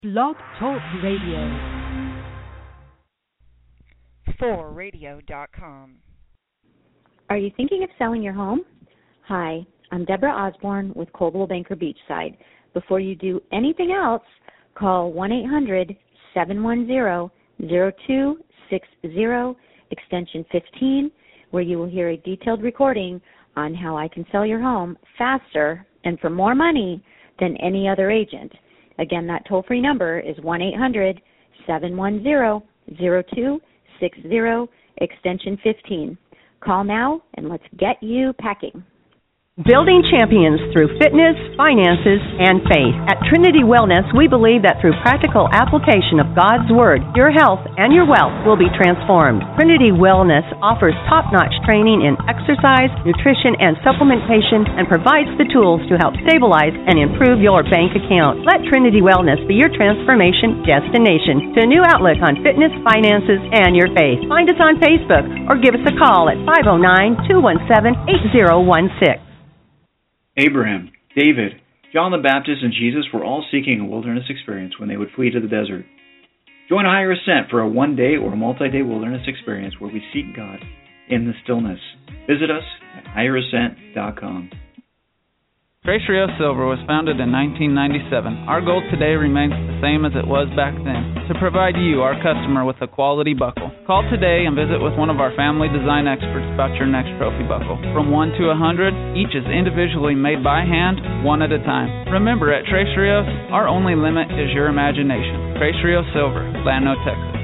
Blog Talk Radio. 4radio.com. Are you thinking of selling your home? Hi, I'm Deborah Osborne with Coldwell Banker Beachside. Before you do anything else, call 1-800-710-0260, extension 15, where you will hear a detailed recording on how I can sell your home faster and for more money than any other agent. Again, that toll-free number is 1-800-710-0260, extension 15. Call now and let's get you packing. Building champions through fitness, finances, and faith. At Trinity Wellness, we believe that through practical application of God's Word, your health and your wealth will be transformed. Trinity Wellness offers top-notch training in exercise, nutrition, and supplementation, and provides the tools to help stabilize and improve your bank account. Let Trinity Wellness be your transformation destination to a new outlook on fitness, finances, and your faith. Find us on Facebook or give us a call at 509-217-8016. Abraham, David, John the Baptist, and Jesus were all seeking a wilderness experience when they would flee to the desert. Join a Higher Ascent for a one-day or multi-day wilderness experience where we seek God in the stillness. Visit us at higherascent.com. Trace Rio Silver was founded in 1997. Our goal today remains the same as it was back then, to provide you, our customer, with a quality buckle. Call today and visit with one of our family design experts about your next trophy buckle. From 1 to 100, each is individually made by hand, one at a time. Remember, at Trace Rios, our only limit is your imagination. Trace Rio Silver, Llano, Texas.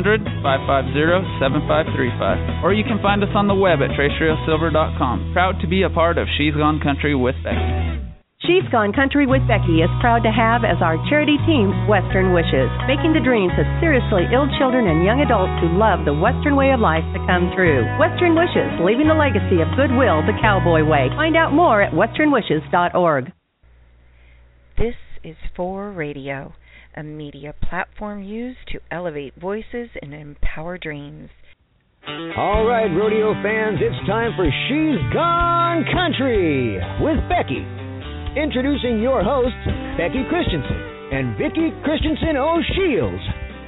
800-550-7535. Or you can find us on the web at traceriosilver.com. Proud to be a part of She's Gone Country with Becky. She's Gone Country with Becky is proud to have as our charity team Western Wishes, making the dreams of seriously ill children and young adults who love the Western way of life to come true. Western Wishes, leaving a legacy of goodwill the cowboy way. Find out more at westernwishes.org. This is 4Radio, a media platform used to elevate voices and empower dreams. All right, rodeo fans, it's time for She's Gone Country with Becky. Introducing your hosts, Becky Christensen and Vicki Christensen O'Shields.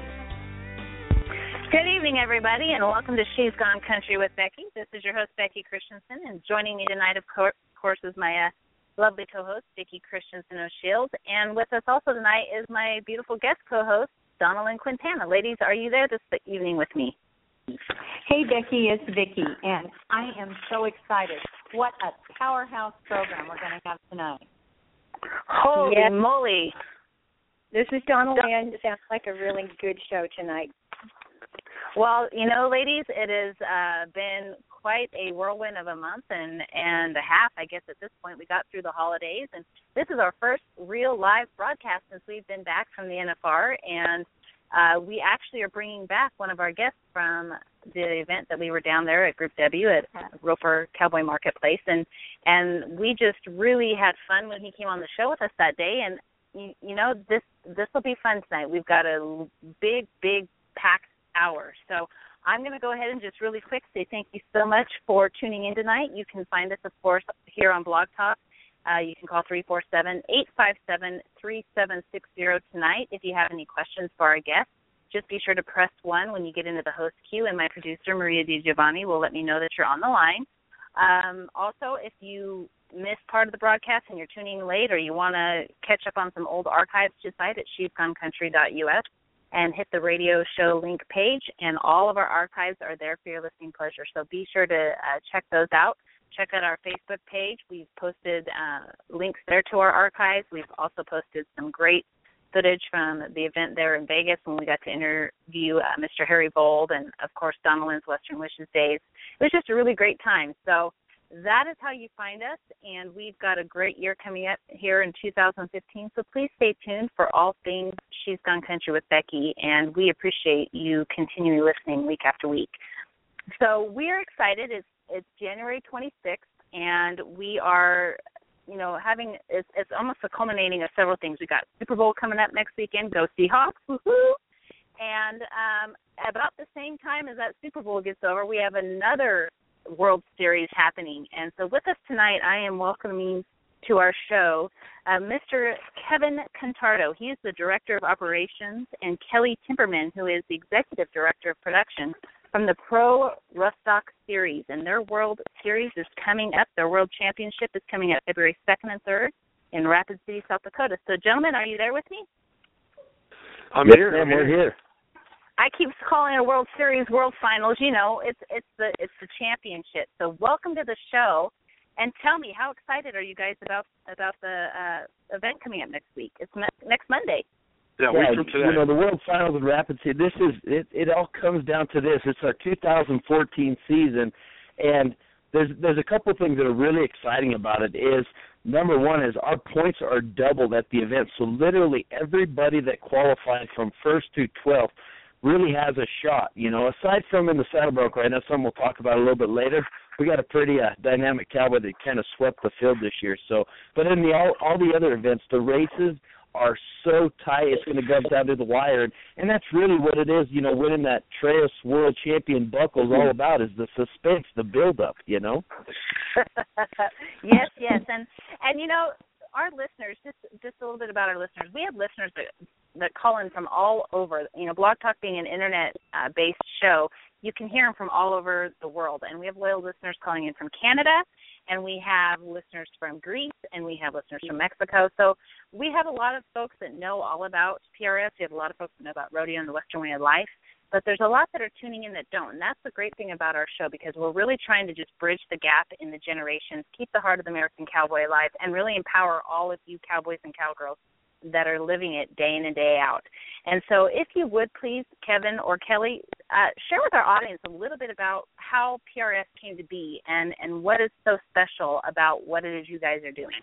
Good evening, everybody, and welcome to She's Gone Country with Becky. This is your host, Becky Christensen, and joining me tonight, of course, is my lovely co-host, Vicki Christensen O'Shields. And with us also tonight is my beautiful guest co-host, Donalyn Quintana. Ladies, are you there this evening with me? Hey, Becky, it's Vicki, and I am so excited. What a powerhouse program we're going to have tonight. Holy moly. This is Donalyn. It sounds like a really good show tonight. Well, you know, ladies, it has been quite a whirlwind of a month and a half, I guess, at this point. We got through the holidays, and this is our first real live broadcast since we've been back from the NFR, and we actually are bringing back one of our guests from the event that we were down there at Group W at Roper Cowboy Marketplace, and we just really had fun when he came on the show with us that day, and, you know, this will be fun tonight. We've got a big packed hour, so I'm going to go ahead and just really quick say thank you so much for tuning in tonight. You can find us, of course, here on Blog Talk. You can call 347-857-3760 tonight if you have any questions for our guests. Just be sure to press 1 when you get into the host queue, and my producer, Maria DiGiovanni, will let me know that you're on the line. Also, if you missed part of the broadcast and you're tuning in late, or you want to catch up on some old archives, just visit shesgonecountry.us. and hit the radio show link page, and all of our archives are there for your listening pleasure. So be sure to check those out. Check out our Facebook page. We've posted links there to our archives. We've also posted some great footage from the event there in Vegas when we got to interview Mr. Harry Bold and, of course, Donalyn's Western Wishes Days. It was just a really great time. So that is how you find us, and we've got a great year coming up here in 2015, so please stay tuned for all things She's Gone Country with Becky, and we appreciate you continuing listening week after week. So we're excited. It's January 26th, and we are, you know, it's almost a culminating of several things. We got Super Bowl coming up next weekend. Go Seahawks, woohoo! And about the same time as that Super Bowl gets over, we have another World Series happening. And so with us tonight, I am welcoming to our show Mr. Kevin Contardo. He is the Director of Operations, and Kelly Timperman, who is the Executive Director of Production from the Pro Rough-Stock Series. And their World Series is coming up. Their World Championship is coming up February 2nd and 3rd in Rapid City, South Dakota. So, gentlemen, are you there with me? I'm here. We're here. I keep calling it a World Series, World Finals. You know, it's the championship. So, welcome to the show. And tell me, how excited are you guys about the event coming up next week? It's next Monday. Yeah, week from today. You know, the World Finals in Rapid City, it all comes down to this. It's our 2014 season, and there's a couple of things that are really exciting about it. Is number one is our points are doubled at the event. So literally everybody that qualifies from 1st to 12th really has a shot. You know, aside from in the saddle bronc right now, some we'll talk about a little bit later. We got a pretty dynamic cowboy that kind of swept the field this year. So, but in all the other events, the races are so tight, it's going to go down to the wire, and that's really what it is. You know, winning that Trails World Champion buckle is all about, is the suspense, the build-up. You know. Yes, and you know, our listeners. Just a little bit about our listeners. We have listeners that call in from all over. You know, Blog Talk being an internet-based show, you can hear them from all over the world. And we have loyal listeners calling in from Canada, and we have listeners from Greece, and we have listeners from Mexico. So we have a lot of folks that know all about PRS. We have a lot of folks that know about rodeo and the Western way of life. But there's a lot that are tuning in that don't. And that's the great thing about our show, because we're really trying to just bridge the gap in the generations, keep the heart of the American cowboy alive, and really empower all of you cowboys and cowgirls that are living it day in and day out. And so if you would please, Kevin or Kelly, share with our audience a little bit about how PRS came to be and what is so special about what it is you guys are doing.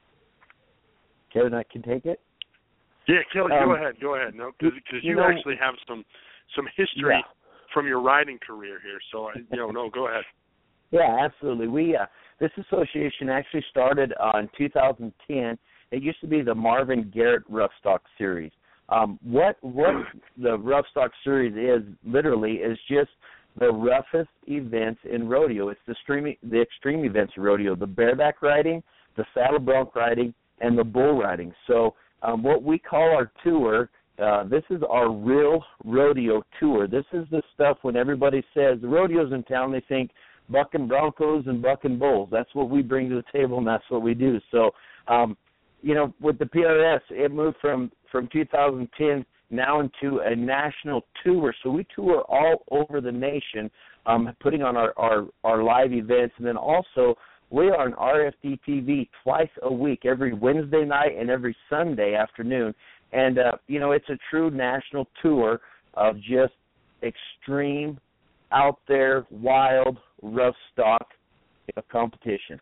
Kevin, I can take it? Yeah, Kelly, go ahead. No, because you actually have some history from your riding career here. So, go ahead. Yeah, absolutely. This association actually started in 2010. It used to be the Marvin Garrett Rough-Stock Series. What the Rough-Stock Series is literally is just the roughest events in rodeo. It's the extreme events in rodeo: the bareback riding, the saddle bronc riding, and the bull riding. So what we call our tour, this is our real rodeo tour. This is the stuff when everybody says the rodeo's in town, they think bucking broncos and bucking bulls. That's what we bring to the table, and that's what we do. So, with the PRS, it moved from 2010 now into a national tour. So we tour all over the nation, putting on our live events. And then also we are on RFD TV twice a week, every Wednesday night and every Sunday afternoon. And, it's a true national tour of just extreme, out there, wild, rough stock competition.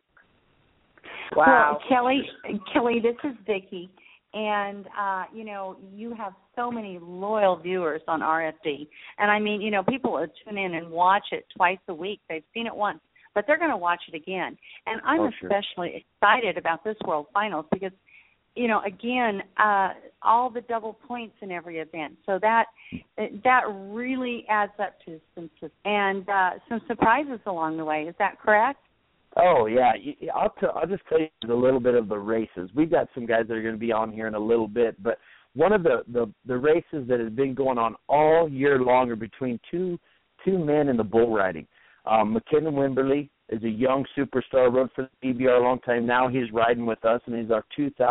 Wow. Well, Kelly, this is Vicki. And, you have so many loyal viewers on RFD. And, I mean, people will tune in and watch it twice a week. They've seen it once, but they're going to watch it again. And I'm especially excited about this World Finals because, again, all the double points in every event. So that really adds up to some surprises along the way. Is that correct? Oh, yeah. I'll just tell you a little bit of the races. We've got some guys that are going to be on here in a little bit, but one of the races that has been going on all year long are between two men in the bull riding. McKinnon Wimberly is a young superstar, rode for the PBR a long time. Now he's riding with us, and he's our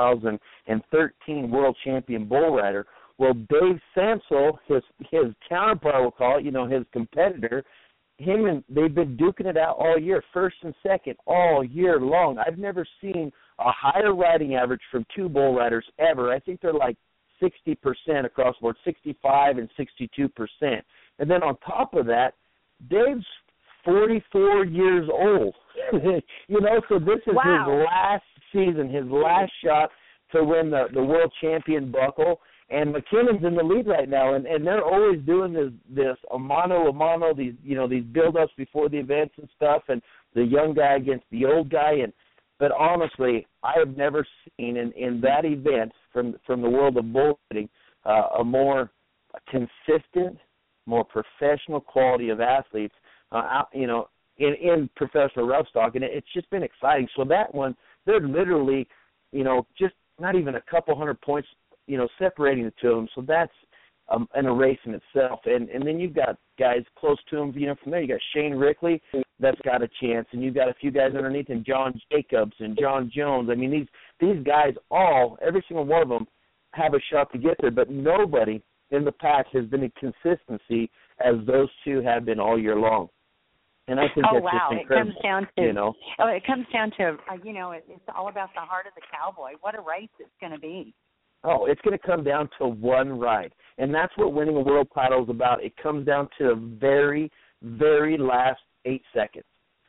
2013 world champion bull rider. Well, Dave Samsel, his counterpart, we'll call it, his competitor, they've been duking it out all year, first and second, all year long. I've never seen a higher riding average from two bull riders ever. I think they're like 60% across the board, 65 and 62%. And then on top of that, Dave's 44 years old. So this is his last season, his last shot to win the world champion buckle. And McKinnon's in the lead right now, and they're always doing this a mano, these these build-ups before the events and stuff, and the young guy against the old guy. But honestly, I have never seen in that event from the world of bull riding a more consistent, more professional quality of athletes, in professional rough stock, and it's just been exciting. So that one, they're literally, just not even a couple hundred points, separating the two of them. So that's an race in itself. And then you've got guys close to him, from there. You got Shane Rickley that's got a chance, and you've got a few guys underneath him, John Jacobs and John Jones. I mean, these guys every single one of them have a shot to get there, but nobody in the pack has been in consistency as those two have been all year long. And I think that's just incredible. It comes down to, it's all about the heart of the cowboy. What a race it's going to be. Oh, it's going to come down to one ride. And that's what winning a world title is about. It comes down to the very, very last 8 seconds,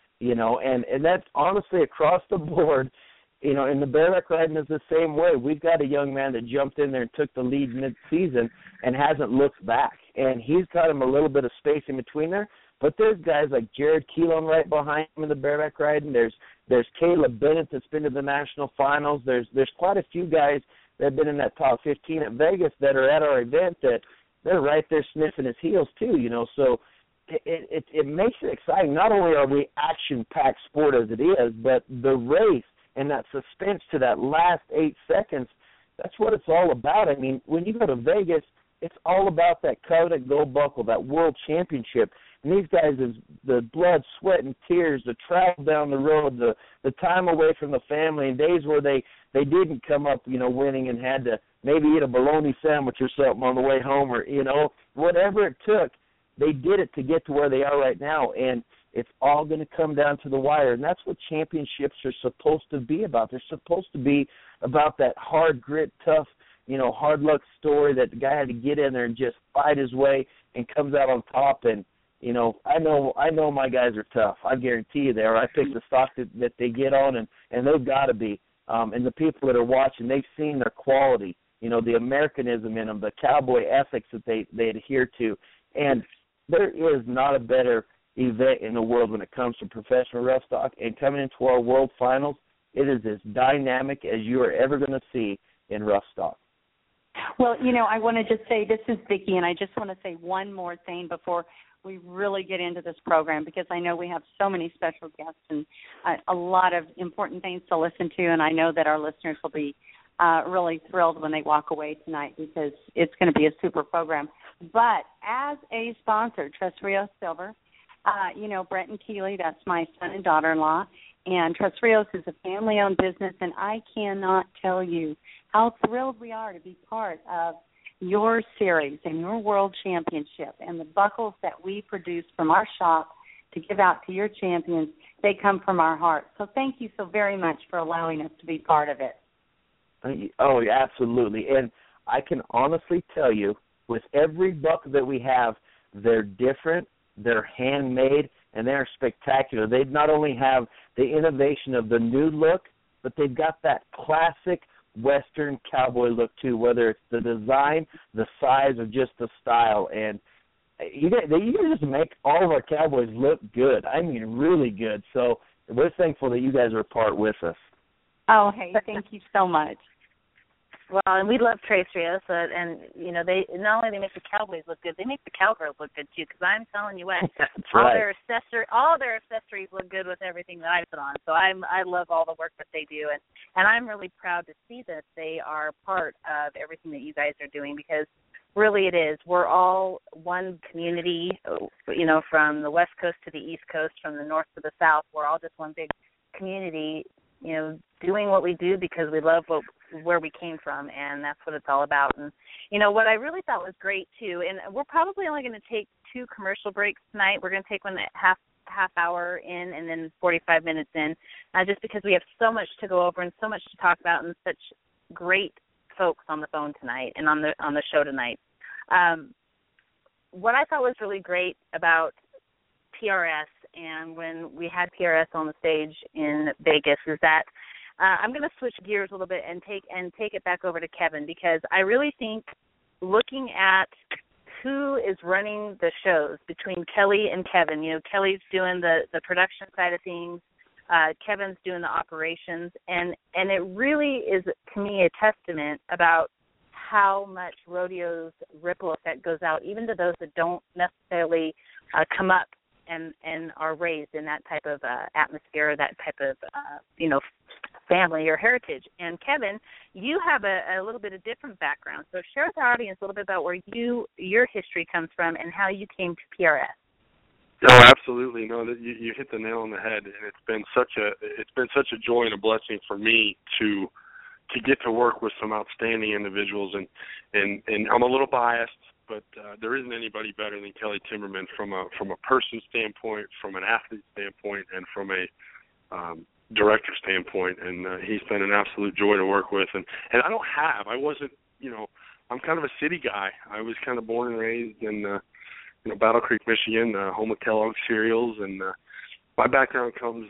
and that's honestly across the board, and the bareback riding is the same way. We've got a young man that jumped in there and took the lead mid-season and hasn't looked back. And he's got him a little bit of space in between there. But there's guys like Jared Keelan right behind him in the bareback riding. There's Caleb Bennett that's been to the national finals. There's quite a few guys that have been in that top 15 at Vegas that are at our event that they're right there sniffing his heels too, So it makes it exciting. Not only are we action-packed sport as it is, but the race and that suspense to that last 8 seconds, that's what it's all about. I mean, when you go to Vegas, it's all about that coveted gold buckle, that world championship. And these guys, the blood, sweat, and tears, the travel down the road, the time away from the family, and days where they didn't come up, winning and had to maybe eat a bologna sandwich or something on the way home, or, whatever it took, they did it to get to where they are right now. And it's all going to come down to the wire. And that's what championships are supposed to be about. They're supposed to be about that hard grit, tough, hard luck story that the guy had to get in there and just fight his way and comes out on top. And, I know my guys are tough. I guarantee you they are. I pick the stock that they get on, and they've got to be. And the people that are watching, they've seen their quality, the Americanism in them, the cowboy ethics that they adhere to. And there is not a better event in the world when it comes to professional rough stock. And coming into our world finals, it is as dynamic as you are ever going to see in rough stock. Well, I want to just say, this is Vicki, and I just want to say one more thing before we really get into this program, because I know we have so many special guests and a lot of important things to listen to, and I know that our listeners will be really thrilled when they walk away tonight, because it's going to be a super program. But as a sponsor, Tres Rios Silver, Brent and Keeley, that's my son and daughter-in-law, and Tres Rios is a family-owned business, and I cannot tell you how thrilled we are to be part of your series and your world championship, and the buckles that we produce from our shop to give out to your champions. They come from our heart. So thank you so very much for allowing us to be part of it. Oh, absolutely. And I can honestly tell you, with every buckle that we have, they're different, they're handmade, and they're spectacular. They not only have the innovation of the new look, but they've got that classic Western cowboy look too, whether it's the design, the size, or just the style. And you guys just make all of our cowboys look good. I mean, really good. So we're thankful that you guys are a part with us. Oh, hey, thank you so much. Well, and we love Tres Rios, and they not only they make the cowboys look good, they make the cowgirls look good too. Because I'm telling you what, all their accessories look good with everything that I put on. So I love all the work that they do, and I'm really proud to see that they are part of everything that you guys are doing, because really it is. We're all one community, from the West Coast to the East Coast, from the North to the South. We're all just one big community, doing what we do because we love where we came from, and that's what it's all about. And, what I really thought was great, too, and we're probably only going to take 2 commercial breaks tonight. We're going to take one half hour in and then 45 minutes in, just because we have so much to go over and so much to talk about, and such great folks on the phone tonight and on the show tonight. What I thought was really great about PRS, and when we had PRS on the stage in Vegas, is that I'm going to switch gears a little bit and take it back over to Kevin, because I really think, looking at who is running the shows between Kelly and Kevin, Kelly's doing the production side of things, Kevin's doing the operations, and it really is, to me, a testament about how much rodeo's ripple effect goes out, even to those that don't necessarily come up and are raised in that type of atmosphere, that type of, family or heritage. And Kevin, you have a little bit of different background. So share with our audience a little bit about where your history comes from and how you came to PRS. Oh, absolutely. No, you hit the nail on the head, and it's been such a joy and a blessing for me to get to work with some outstanding individuals, and I'm a little biased, but there isn't anybody better than Kelly Timmerman from a person standpoint, from an athlete standpoint, and from a director standpoint. And he's been an absolute joy to work with. And I wasn't, I'm kind of a city guy. I was kind of born and raised in Battle Creek, Michigan, home of Kellogg's cereals, and my background comes,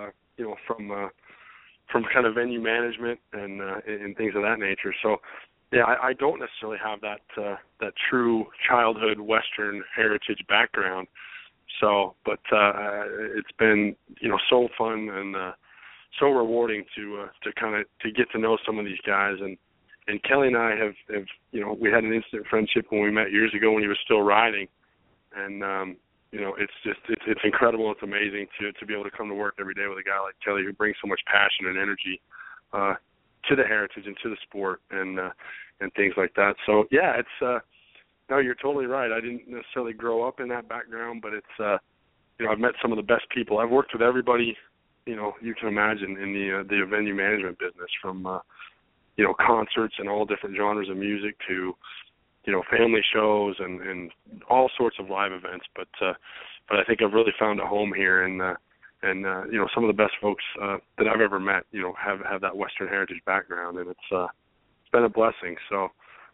from kind of venue management and things of that nature. So, yeah, I don't necessarily have that true childhood Western heritage background. So, but it's been so fun and so rewarding to get to know some of these guys. And Kelly and I have we had an instant friendship when we met years ago when he was still riding. And it's incredible. It's amazing to be able to come to work every day with a guy like Kelly who brings so much passion and energy to the heritage and to the sport and things like that. So yeah, it's no, you're totally right. I didn't necessarily grow up in that background, but it's I've met some of the best people. I've worked with everybody you can imagine in the venue management business, from concerts and all different genres of music to family shows and all sorts of live events. But I think I've really found a home here, and some of the best folks that I've ever met, have that Western heritage background, and it's been a blessing. So,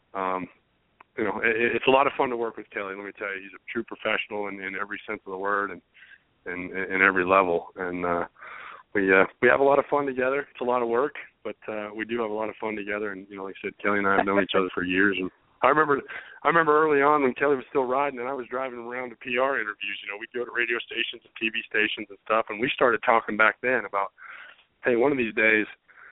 it's a lot of fun to work with Kelly. Let me tell you, he's a true professional in every sense of the word and in every level. And we have a lot of fun together. It's a lot of work, but we do have a lot of fun together. And like I said, Kelly and I have known each other for years. And I remember early on when Kelly was still riding and I was driving around to PR interviews. We'd go to radio stations and TV stations and stuff, and we started talking back then about, hey, one of these days,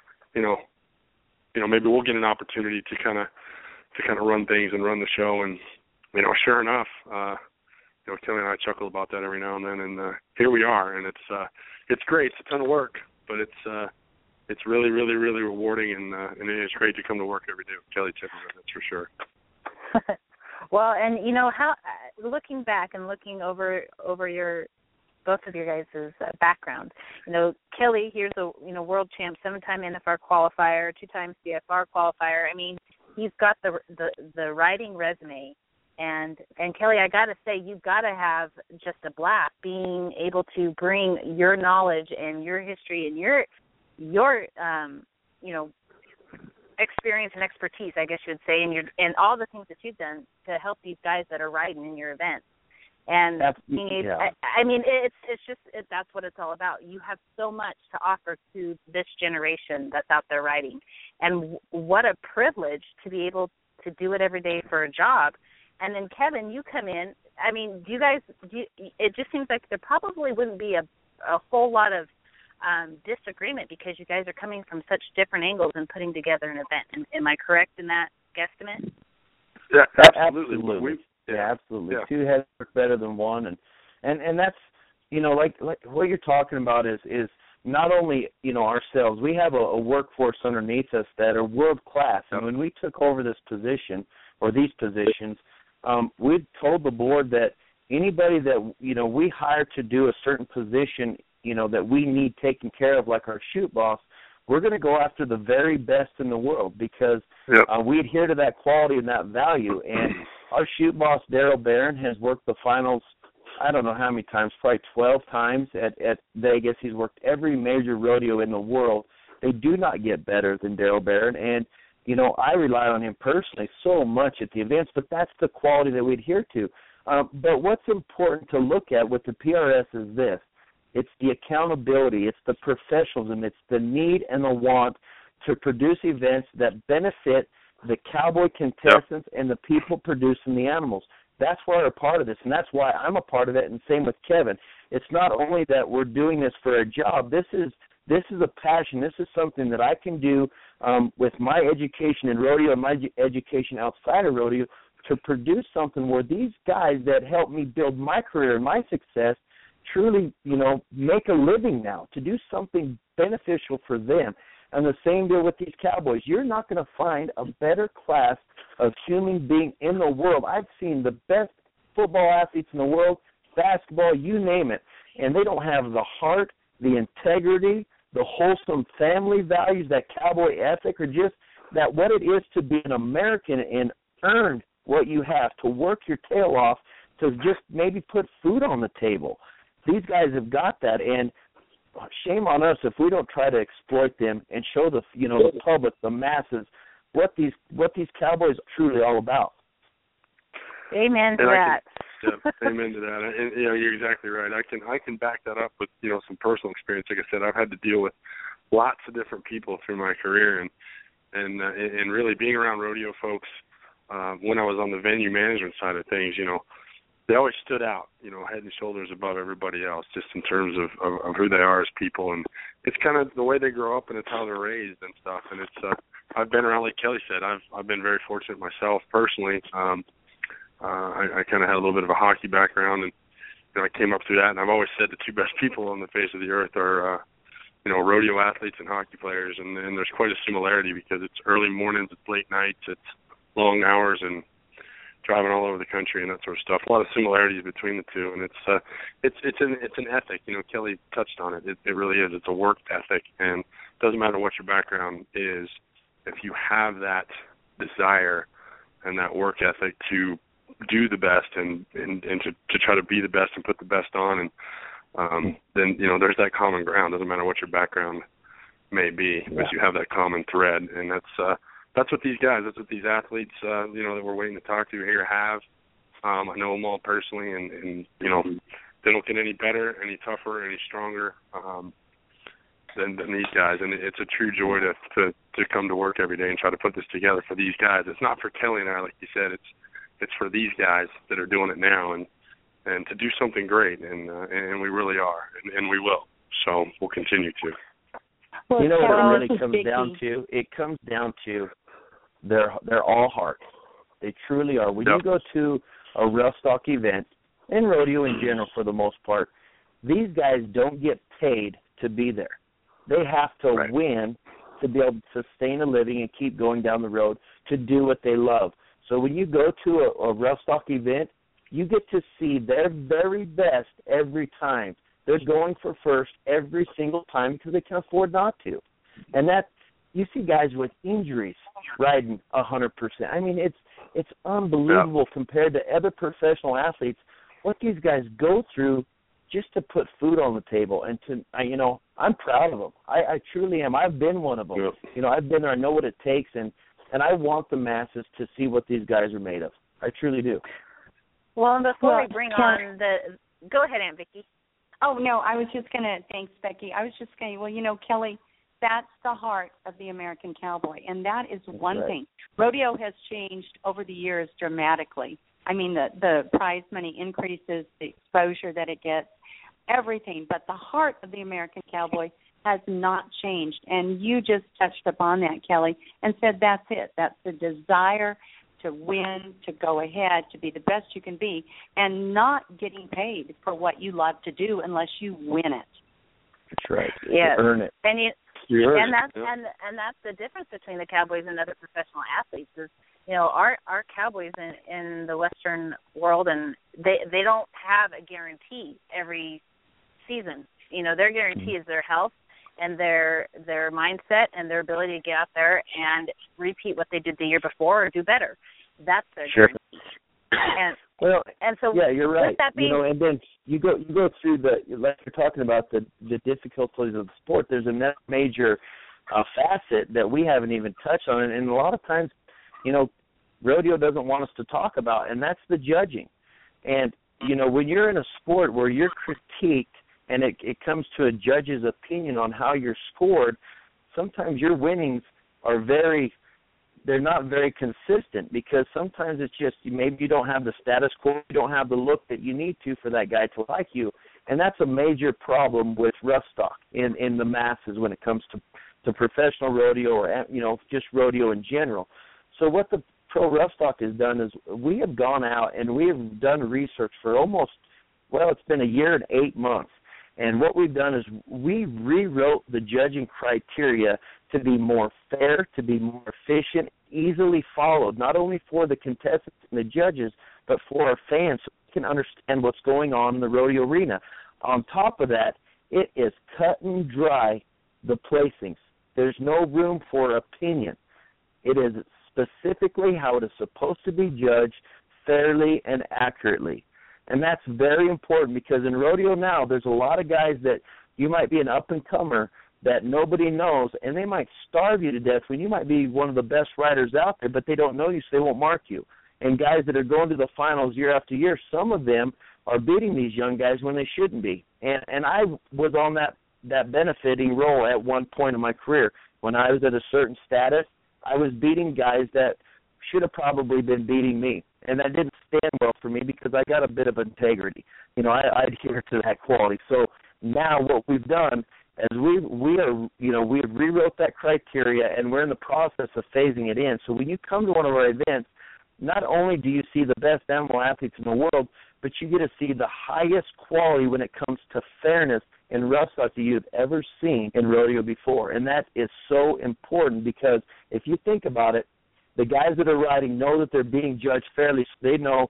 maybe we'll get an opportunity to kind of run things and run the show. And sure enough, Kelly and I chuckle about that every now and then, and here we are. And it's great. It's a ton of work, but it's really, really, really rewarding, and it's great to come to work every day with Kelly Timmerman. That's for sure. Well, and how, looking back and looking over both of your guys' backgrounds, Kelly, here's a world champ, 7-time NFR qualifier, 2-time CFR qualifier. I mean, he's got the riding resume, and Kelly, I got to say, you've got to have just a blast being able to bring your knowledge and your history and your experience and expertise, I guess you would say, and all the things that you've done to help these guys that are riding in your events. And being able, I mean, that's what it's all about. You have so much to offer to this generation that's out there riding, and what a privilege to be able to do it every day for a job. And then Kevin, you come in. I mean, it just seems like there probably wouldn't be a whole lot of disagreement, because you guys are coming from such different angles and putting together an event. Am I correct in that guesstimate? Yeah, absolutely. Absolutely. Yeah. 2 heads work better than one, and that's like what you're talking about is not only ourselves. We have a workforce underneath us that are world class, and when we took over this position or these positions, we told the board that anybody that we hire to do a certain position that we need taken care of, like our shoot boss, we're going to go after the very best in the world, because we adhere to that quality and that value. And our shoot boss, Daryl Barron, has worked the finals, I don't know how many times, probably 12 times at Vegas. He's worked every major rodeo in the world. They do not get better than Daryl Barron. And, I rely on him personally so much at the events, but that's the quality that we adhere to. But what's important to look at with the PRS is this. It's the accountability, it's the professionalism, it's the need and the want to produce events that benefit the cowboy contestants and the people producing the animals. That's why we're a part of this, and that's why I'm a part of it, and same with Kevin. It's not only that we're doing this for a job. This is a passion. This is something that I can do with my education in rodeo and my education outside of rodeo to produce something where these guys that helped me build my career and my success truly, make a living now, to do something beneficial for them. And the same deal with these Cowboys. You're not going to find a better class of human being in the world. I've seen the best football athletes in the world, basketball, you name it, and they don't have the heart, the integrity, the wholesome family values, that cowboy ethic, or just that what it is to be an American and earn what you have, to work your tail off, to just maybe put food on the table. These guys have got that, and shame on us if we don't try to exploit them and show the public, the masses, what these Cowboys are truly all about. Amen to that. Amen to that. And you're exactly right. I can back that up with some personal experience. Like I said, I've had to deal with lots of different people through my career, and really being around rodeo folks when I was on the venue management side of things. They always stood out, head and shoulders above everybody else, just in terms of who they are as people. And it's kind of the way they grow up, and it's how they're raised and stuff. And it's I've been around, like Kelly said, I've been very fortunate myself personally. I kind of had a little bit of a hockey background, and I came up through that. And I've always said the two best people on the face of the earth are rodeo athletes and hockey players. And there's quite a similarity because it's early mornings, it's late nights, it's long hours, and driving all over the country and that sort of stuff. A lot of similarities between the two, and it's an ethic. Kelly touched on it. It really is. It's a work ethic, and it doesn't matter what your background is. If you have that desire and that work ethic to do the best and to try to be the best and put the best on, and then there's that common ground. Doesn't matter what your background may be, but you have that common thread, and that's what these guys, that's what these athletes, that we're waiting to talk to here have. I know them all personally, and they don't get any better, any tougher, any stronger than these guys. And it's a true joy to come to work every day and try to put this together for these guys. It's not for Kelly and I, like you said. It's for these guys that are doing it now, and to do something great, and we really are, and we will. So we'll continue to. Well, what it really comes down to? It comes down to they're all heart. They truly are. When you go to a rough stock event, and rodeo in general for the most part, these guys don't get paid to be there. They have to win to be able to sustain a living and keep going down the road to do what they love. So when you go to a rough stock event, you get to see their very best every time. They're going for first every single time because they can afford not to. And that, you see guys with injuries riding 100%. I mean, it's unbelievable compared to other professional athletes, what these guys go through just to put food on the table. And I'm proud of them. I truly am. I've been one of them. I've been there. I know what it takes, and I want the masses to see what these guys are made of. I truly do. Well, and before we bring on go ahead, Aunt Vicki. Oh, no, I was just going to, thanks, Becky. I was just going to, Kelly, that's the heart of the American cowboy, and that is one thing. Rodeo has changed over the years dramatically. I mean, the prize money increases, the exposure that it gets, everything. But the heart of the American cowboy has not changed, and you just touched upon that, Kelly, and said that's it. That's the desire to win, to go ahead, to be the best you can be, and not getting paid for what you love to do unless you win it. That's right. Yes. You earn it. And that's the difference between the Cowboys and other professional athletes is, our Cowboys in the Western world, and they don't have a guarantee every season. Their guarantee is their health and their mindset and their ability to get out there and repeat what they did the year before or do better. That's their guarantee. And so you're right. With that being, and then you go through like you're talking about the difficulties of the sport. There's a major facet that we haven't even touched on, and a lot of times, rodeo doesn't want us to talk about, and that's the judging. And when you're in a sport where you're critiqued and it comes to a judge's opinion on how you're scored, sometimes your winnings are they're not very consistent because sometimes it's just maybe you don't have the status quo, you don't have the look that you need to for that guy to like you. And that's a major problem with rough stock in the masses when it comes to professional rodeo or, just rodeo in general. So what the Pro Rough Stock has done is we have gone out and we have done research for it's been a year and 8 months. And what we've done is we rewrote the judging criteria to be more fair, to be more efficient, easily followed, not only for the contestants and the judges, but for our fans so we can understand what's going on in the rodeo arena. On top of that, it is cut and dry, the placings. There's no room for opinion. It is specifically how it is supposed to be judged fairly and accurately. And that's very important because in rodeo now, there's a lot of guys that you might be an up-and-comer that nobody knows, and they might starve you to death when you might be one of the best riders out there, but they don't know you, so they won't mark you. And guys that are going to the finals year after year, some of them are beating these young guys when they shouldn't be. And I was on that benefiting role at one point in my career. When I was at a certain status, I was beating guys that should have probably been beating me. And that didn't stand well for me because I got a bit of integrity. You know, I adhere to that quality. So now what we've done is we have rewrote that criteria, and we're in the process of phasing it in. So when you come to one of our events, not only do you see the best animal athletes in the world, but you get to see the highest quality when it comes to fairness in rough stock that you've ever seen in rodeo before. And that is so important because if you think about it, the guys that are riding know that they're being judged fairly, so they know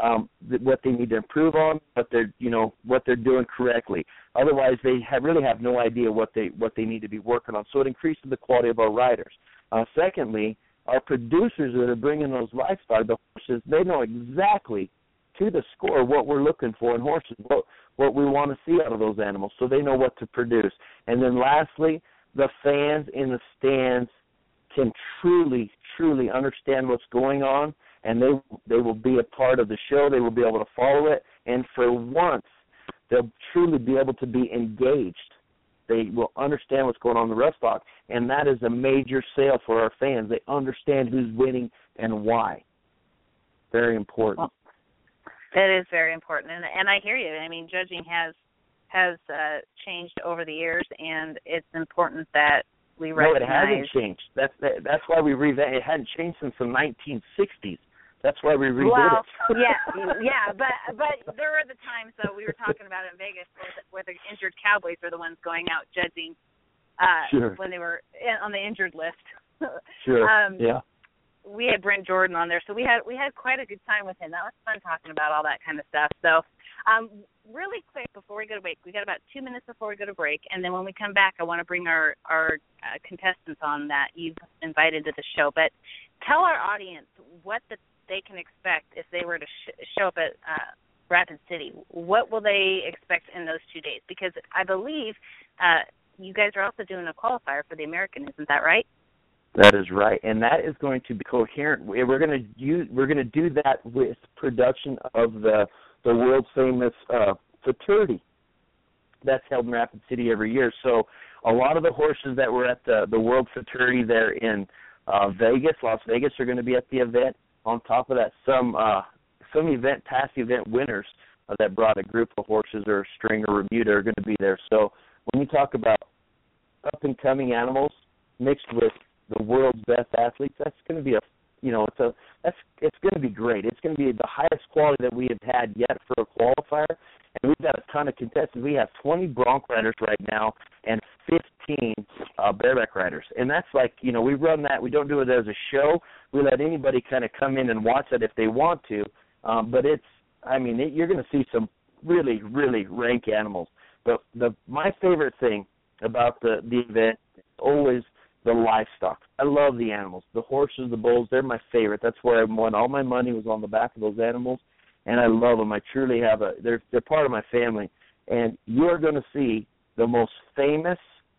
what they need to improve on, what they're doing correctly. Otherwise, they really have no idea what they need to be working on. So it increases the quality of our riders. Secondly, our producers that are bringing those livestock, the horses, they know exactly to the score what we're looking for in horses, what we want to see out of those animals, so they know what to produce. And then lastly, the fans in the stands can truly, truly understand what's going on, and they will be a part of the show. They will be able to follow it, and for once, they'll truly be able to be engaged. They will understand what's going on in the rough stock, and that is a major sale for our fans. They understand who's winning and why. Very important. Well, that is very important, and I hear you. I mean, judging has changed over the years, and it's important that we recognize. No, it hasn't changed. That's why we revamped. It hadn't changed since the 1960s. That's why we redid it. yeah, but there were the times that we were talking about in Vegas where the injured Cowboys were the ones going out judging when they were on the injured list. Sure. Yeah. We had Brent Jordan on there, so we had quite a good time with him. That was fun talking about all that kind of stuff. So, really quick before we go to break, we got about 2 minutes before we go to break, and then when we come back, I want to bring our contestants on that you've invited to the show. But tell our audience what they can expect if they were to show up at Rapid City. What will they expect in those 2 days? Because I believe you guys are also doing a qualifier for the American, isn't that right? That is right, and that is going to be coherent. We're going to do that with production of the world famous Futurity that's held in Rapid City every year. So a lot of the horses that were at the World Futurity there in Las Vegas are going to be at the event. On top of that, some past event winners that brought a group of horses or a string or Remuda are going to be there. So when you talk about up and coming animals mixed with the world's best athletes, that's going to be it's going to be great. It's going to be the highest quality that we have had yet for a qualifier, and we've got a ton of contestants. We have 20 bronc riders right now and 15 bareback riders, and that's like, we run that. We don't do it as a show. We let anybody kind of come in and watch it if they want to, but you're going to see some really, really rank animals. But my favorite thing about the event is always the livestock. I love the animals. The horses, the bulls, they're my favorite. That's where I won. All my money was on the back of those animals, and I love them. I truly have they're part of my family. And you're going to see the most famous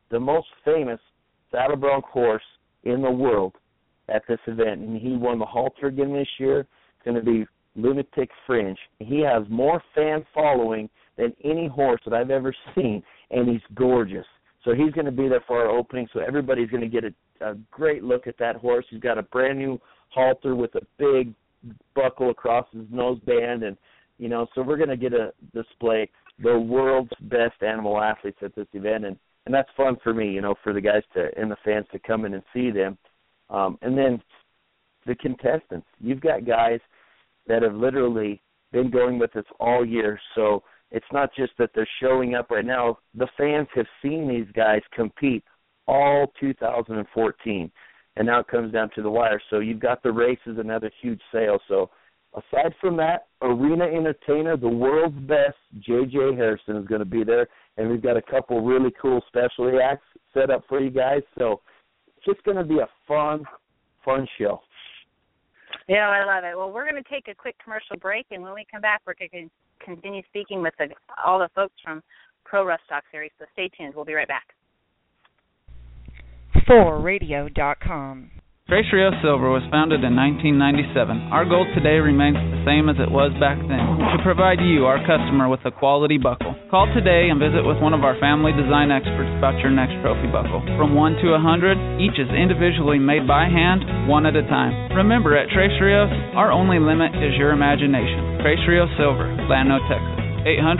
saddle bronc horse in the world at this event. And he won the halter again this year. It's going to be Lunatic Fringe. He has more fan following than any horse that I've ever seen, and he's gorgeous. So he's going to be there for our opening, so everybody's going to get a great look at that horse. He's got a brand-new halter with a big buckle across his nose band, and, so we're going to get a display the world's best animal athletes at this event, and that's fun for me, for the guys and the fans to come in and see them. And then the contestants. You've got guys that have literally been going with us all year, so it's not just that they're showing up right now. The fans have seen these guys compete all 2014. And now it comes down to the wire. So you've got the races, another huge sale. So aside from that, arena entertainer, the world's best, J.J. Harrison is going to be there. And we've got a couple really cool specialty acts set up for you guys. So it's just going to be a fun show. Yeah, I love it. Well, we're going to take a quick commercial break, and when we come back, we're going to continue speaking with all the folks from Pro Rough Stock Series. So stay tuned. We'll be right back. 4radio.com. Tres Rios Silver was founded in 1997. Our goal today remains the same as it was back then, to provide you, our customer, with a quality buckle. Call today and visit with one of our family design experts about your next trophy buckle. From 1 to 100, each is individually made by hand, one at a time. Remember, at Tres Rios, our only limit is your imagination. Tres Rios Silver, Llano, Texas.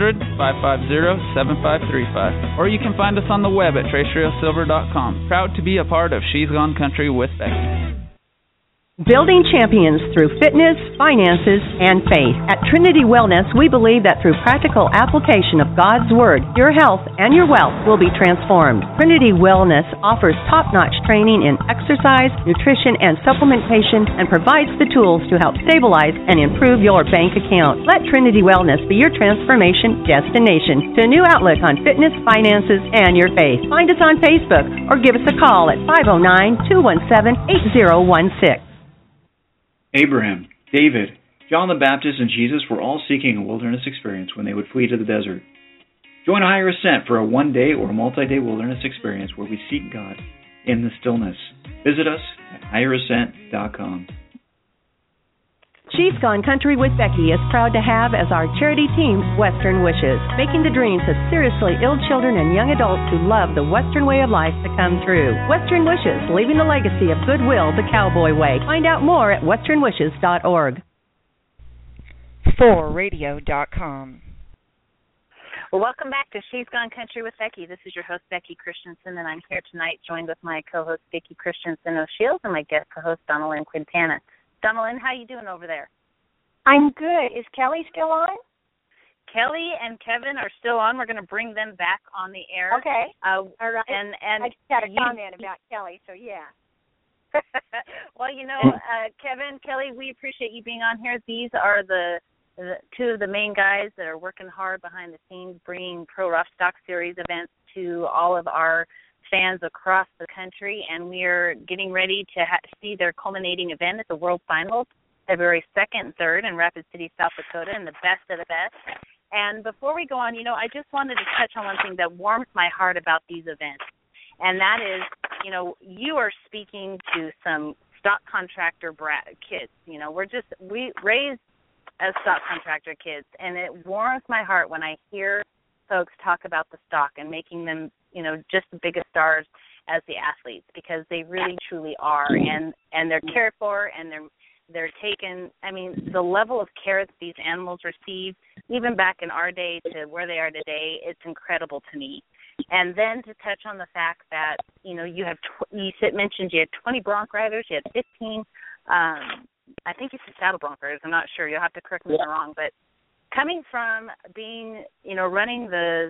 800-550-7535. Or you can find us on the web at TresRiosSilver.com. Proud to be a part of She's Gone Country with Becky. Building champions through fitness, finances, and faith. At Trinity Wellness, we believe that through practical application of God's Word, your health and your wealth will be transformed. Trinity Wellness offers top-notch training in exercise, nutrition, and supplementation, and provides the tools to help stabilize and improve your bank account. Let Trinity Wellness be your transformation destination to a new outlook on fitness, finances, and your faith. Find us on Facebook or give us a call at 509-217-8016. Abraham, David, John the Baptist, and Jesus were all seeking a wilderness experience when they would flee to the desert. Join a Higher Ascent for a one-day or multi-day wilderness experience where we seek God in the stillness. Visit us at higherascent.com. She's Gone Country with Becky is proud to have as our charity team Western Wishes, making the dreams of seriously ill children and young adults who love the Western way of life to come true. Western Wishes, leaving the legacy of goodwill the cowboy way. Find out more at westernwishes.org. 4radio.com. Well, welcome back to She's Gone Country with Becky. This is your host, Becky Christensen, and I'm here tonight joined with my co-host, Vicki Christensen O'Shields, and my guest co-host, Donalyn Quintana. Donalyn, how you doing over there? I'm good. Is Kelly still on? Kelly and Kevin are still on. We're going to bring them back on the air. Okay. All right. And I just had a comment about Kelly, so yeah. Well, Kevin, Kelly, we appreciate you being on here. These are the two of the main guys that are working hard behind the scenes, bringing Pro Rough Stock Series events to all of our fans across the country, and we're getting ready to see their culminating event at the World Finals, February 2nd and 3rd in Rapid City, South Dakota, and the best of the best. And before we go on, I just wanted to touch on one thing that warms my heart about these events, and that is, you are speaking to some stock contractor kids. We raised as stock contractor kids, and it warms my heart when I hear folks talk about the stock and making them just the biggest stars as the athletes, because they really truly are, and they're cared for, and they're taken. I mean, the level of care that these animals receive, even back in our day to where they are today, it's incredible to me. And then to touch on the fact that you mentioned you had 20 bronc riders, you had 15. I think you said saddle bronc riders. I'm not sure. You'll have to correct me if I'm wrong, but coming from being, running the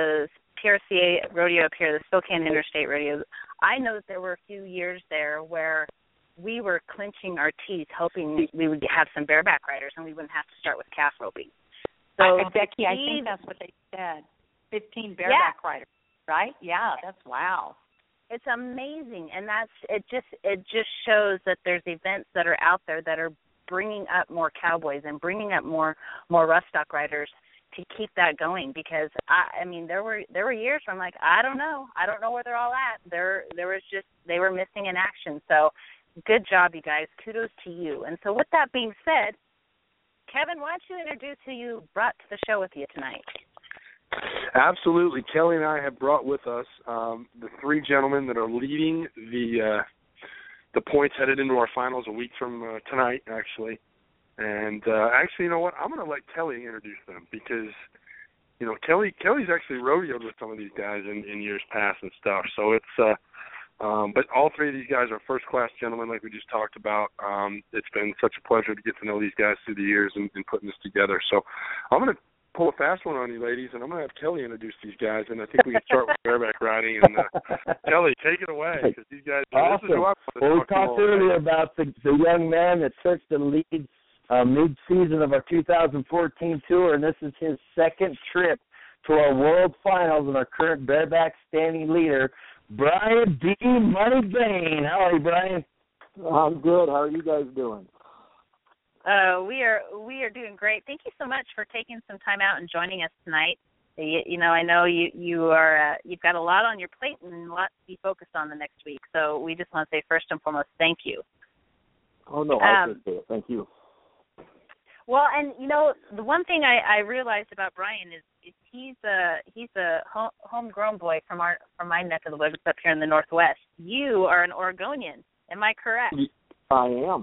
PRCA rodeo up here, the Spokane Interstate Rodeo, I know that there were a few years there where we were clenching our teeth, hoping we would have some bareback riders and we wouldn't have to start with calf roping. So, Becky, I think that's what they said. 15 bareback riders, right? Yeah, that's wow. It's amazing, and it just shows that there's events that are out there that are bringing up more cowboys and bringing up more rough stock riders to keep that going, because there were years where I'm like, I don't know where they're all at. They were missing in action. So good job, you guys. Kudos to you. And so with that being said, Kevin, why don't you introduce who you brought to the show with you tonight? Absolutely. Kelly and I have brought with us the three gentlemen that are leading the points headed into our finals a week from tonight, actually. And actually, you know what? I'm going to let Kelly introduce them, because, Kelly's actually rodeoed with some of these guys in years past and stuff. So it's, but all three of these guys are first-class gentlemen, like we just talked about. It's been such a pleasure to get to know these guys through the years and putting this together. So I'm going to pull a fast one on you ladies, and I'm going to have Kelly introduce these guys, and I think we can start with bareback riding. And Kelly, take it away, because these guys, awesome. This is who I want to well, we talk talked earlier about the young man that took the lead mid-season of our 2014 tour, and this is his second trip to our World Finals, and our current bareback standing leader, Brian D. Money Bain. How are you, Brian? I'm good. How are you guys doing? We are doing great. Thank you so much for taking some time out and joining us tonight. You know, I know you are you've got a lot on your plate and a lot to be focused on the next week. So we just want to say first and foremost, thank you. Oh no, I appreciate it. Thank you. Well, and you know, the one thing I realized about Brian is he's a homegrown boy from my neck of the woods up here in the Northwest. You are an Oregonian. Am I correct? I am.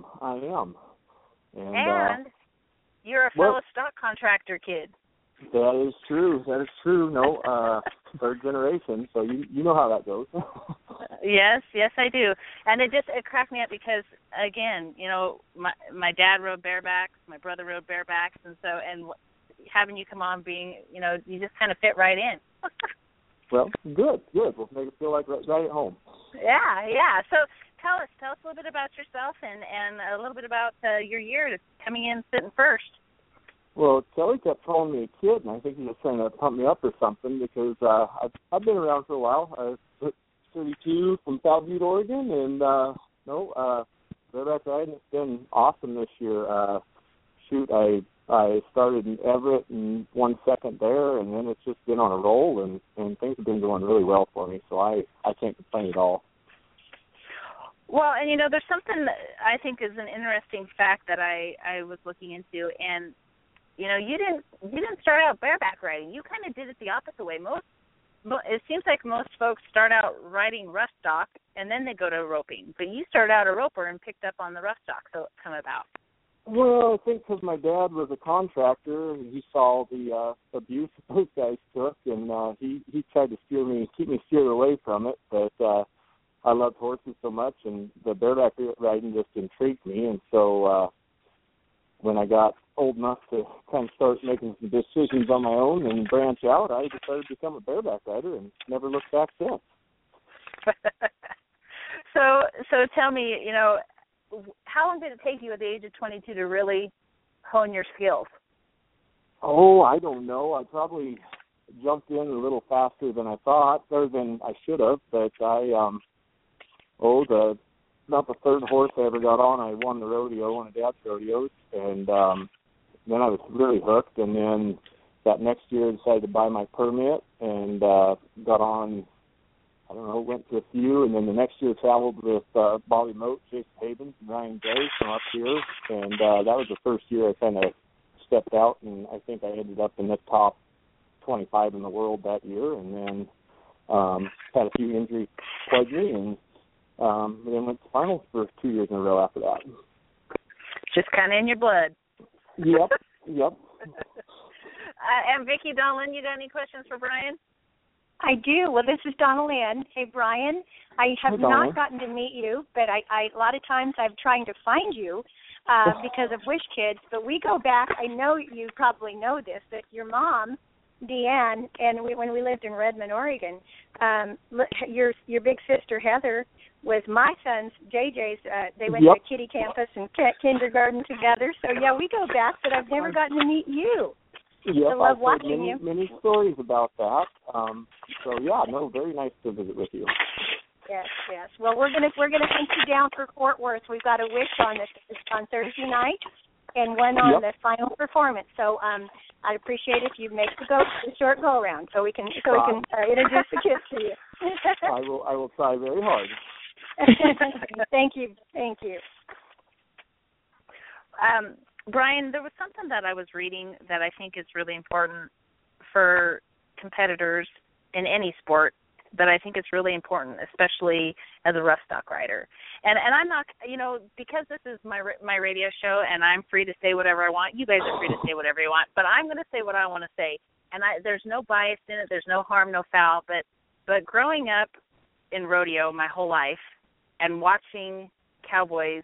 And you're a fellow stock contractor kid. That is true. No, third generation, so you know how that goes. Yes, I do. And it cracked me up because, again, you know, my dad rode barebacks, my brother rode barebacks, and having you come on being, you know, you just kind of fit right in. Well, good. We'll make it feel like right at home. Yeah. So tell us a little bit about yourself and a little bit about your year coming in sitting first. Well, Kelly kept calling me a kid, and I think he was trying to pump me up or something because I've been around for a while. I'm 32 from South Butte, Oregon, and bareback riding has been awesome this year. I started in Everett and won second there, and then it's just been on a roll, and things have been going really well for me, so I can't complain at all. Well, and you know, there's something that I think is an interesting fact that I was looking into, and you know, you didn't start out bareback riding. You kind of did it the opposite way. It seems like most folks start out riding rough stock and then they go to roping, but you started out a roper and picked up on the rough stock. So come about. Well, I think because my dad was a contractor and he saw the abuse those guys took, and he tried to keep me steered away from it. But I loved horses so much, and the bareback riding just intrigued me, and so when I got old enough to kind of start making some decisions on my own and branch out, I decided to become a bareback rider and never looked back since. So tell me, you know, how long did it take you at the age of 22 to really hone your skills? Oh, I don't know. I probably jumped in a little faster than I thought, or than I should have, but about the third horse I ever got on, I won the rodeo, one of Dad's rodeos, and then I was really hooked, and then that next year I decided to buy my permit and got on, went to a few, and then the next year traveled with Bobby Moat, Jason Havens, and Ryan Gray from up here, and that was the first year I kind of stepped out, and I think I ended up in the top 25 in the world that year, and then had a few injuries plague me, and then went to finals for 2 years in a row after that. Just kind of in your blood. Yep. And Vicki, Donalyn, you got any questions for Brian? I do. Well, this is Donalyn. Hey, Brian, I have not gotten to meet you, but I a lot of times I'm trying to find you because of Wish Kids, but we go back. I know you probably know this, but your mom, Deanne, and when we lived in Redmond, Oregon, your big sister, Heather, was my son's, JJ's, they went to Kitty Campus and kindergarten together. So, yeah, we go back, but I've never gotten to meet you. Yep, I love I've watching heard many stories about that. Very nice to visit with you. Yes. Well, we're gonna hunt you down for Fort Worth. We've got a wish on Thursday night and one on the final performance. So I'd appreciate if you make the short go around so we can introduce the kids to you. I will try very hard. Thank you. Brian, there was something that I was reading that I think is really important for competitors in any sport, but I think it's really important, especially as a rough stock rider. And I'm not, because this is my radio show and I'm free to say whatever I want. You guys are free to say whatever you want, but I'm going to say what I want to say. And there's no bias in it. There's no harm, no foul. But growing up in rodeo my whole life and watching cowboys,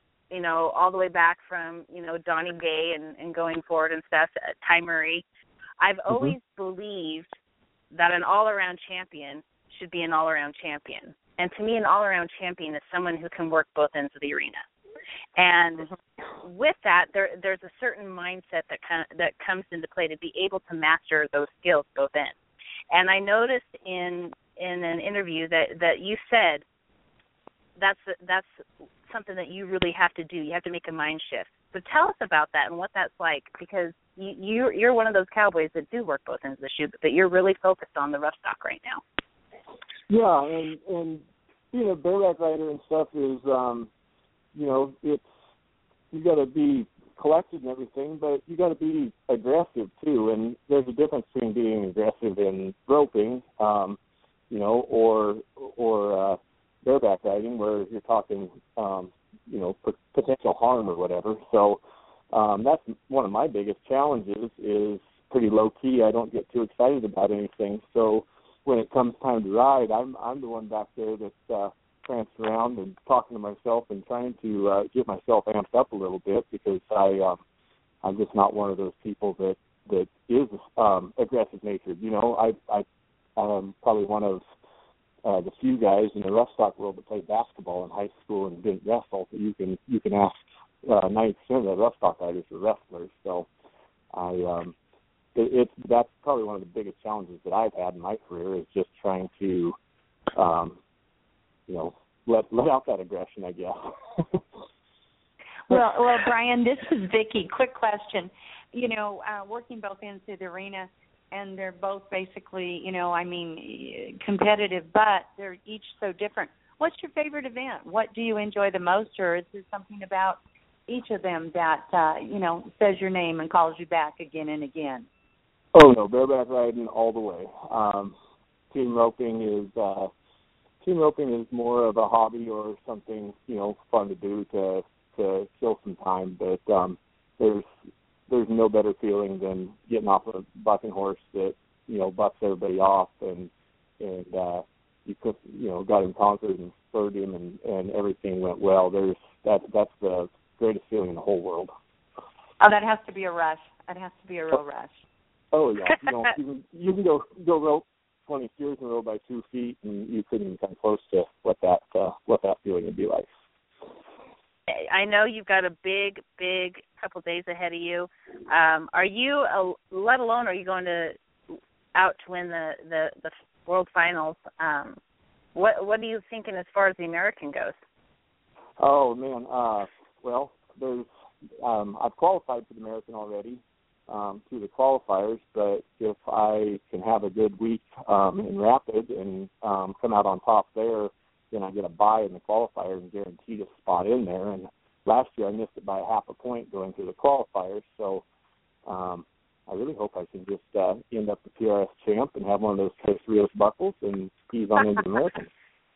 all the way back from, Donnie Gay and going forward and stuff, Ty Murray, I've always believed that an all-around champion should be an all-around champion. And to me, an all-around champion is someone who can work both ends of the arena. And with that, there's a certain mindset that comes into play to be able to master those skills both ends. And I noticed in an interview that you said that's something that you really have to do. You have to make a mind shift. So tell us about that and what that's like, because you're one of those cowboys that do work both ends of the shoe, but you're really focused on the rough stock right now. Yeah, and being a bareback rider and stuff is, it's, you got to be collected and everything, but you got to be aggressive too. And there's a difference between being aggressive in roping, or bareback riding, where you're talking, potential harm or whatever. So that's one of my biggest challenges, is pretty low key. I don't get too excited about anything. So when it comes time to ride, I'm the one back there that's prancing around and talking to myself and trying to get myself amped up a little bit, because I'm just not one of those people that is aggressive natured. I'm probably one of the few guys in the rough stock world that played basketball in high school and didn't wrestle. So you can ask 90% of the rough stock riders are wrestlers. So that's probably one of the biggest challenges that I've had in my career, is just trying to let out that aggression, I guess. Well, Brian, this is Vicki. Quick question. Working both ends of the arena, and they're both basically, competitive, but they're each so different. What's your favorite event? What do you enjoy the most, or is there something about each of them that, says your name and calls you back again and again? Oh, no, bareback riding all the way. Team roping is more of a hobby or something, fun to do to kill some time. But there's no better feeling than getting off a bucking horse that, bucks everybody off and you could, got him conquered and spurred him and everything went well. That's the greatest feeling in the whole world. Oh, that has to be a rush. That has to be a real rush. Oh yeah, you can go rope 20 steers and row by 2 feet, and you couldn't even come close to what that feeling would be like. I know you've got a big couple days ahead of you. Are you, let alone are you going out to win the World Finals? What are you thinking as far as the American goes? Oh man, there's I've qualified for the American already. Through the qualifiers, but if I can have a good week in rapid and come out on top there, then I get a bye in the qualifiers and guaranteed a spot in there. And last year I missed it by half a point going through the qualifiers, so I really hope I can just end up the PRS champ and have one of those Tres Rios buckles and ease on into the American.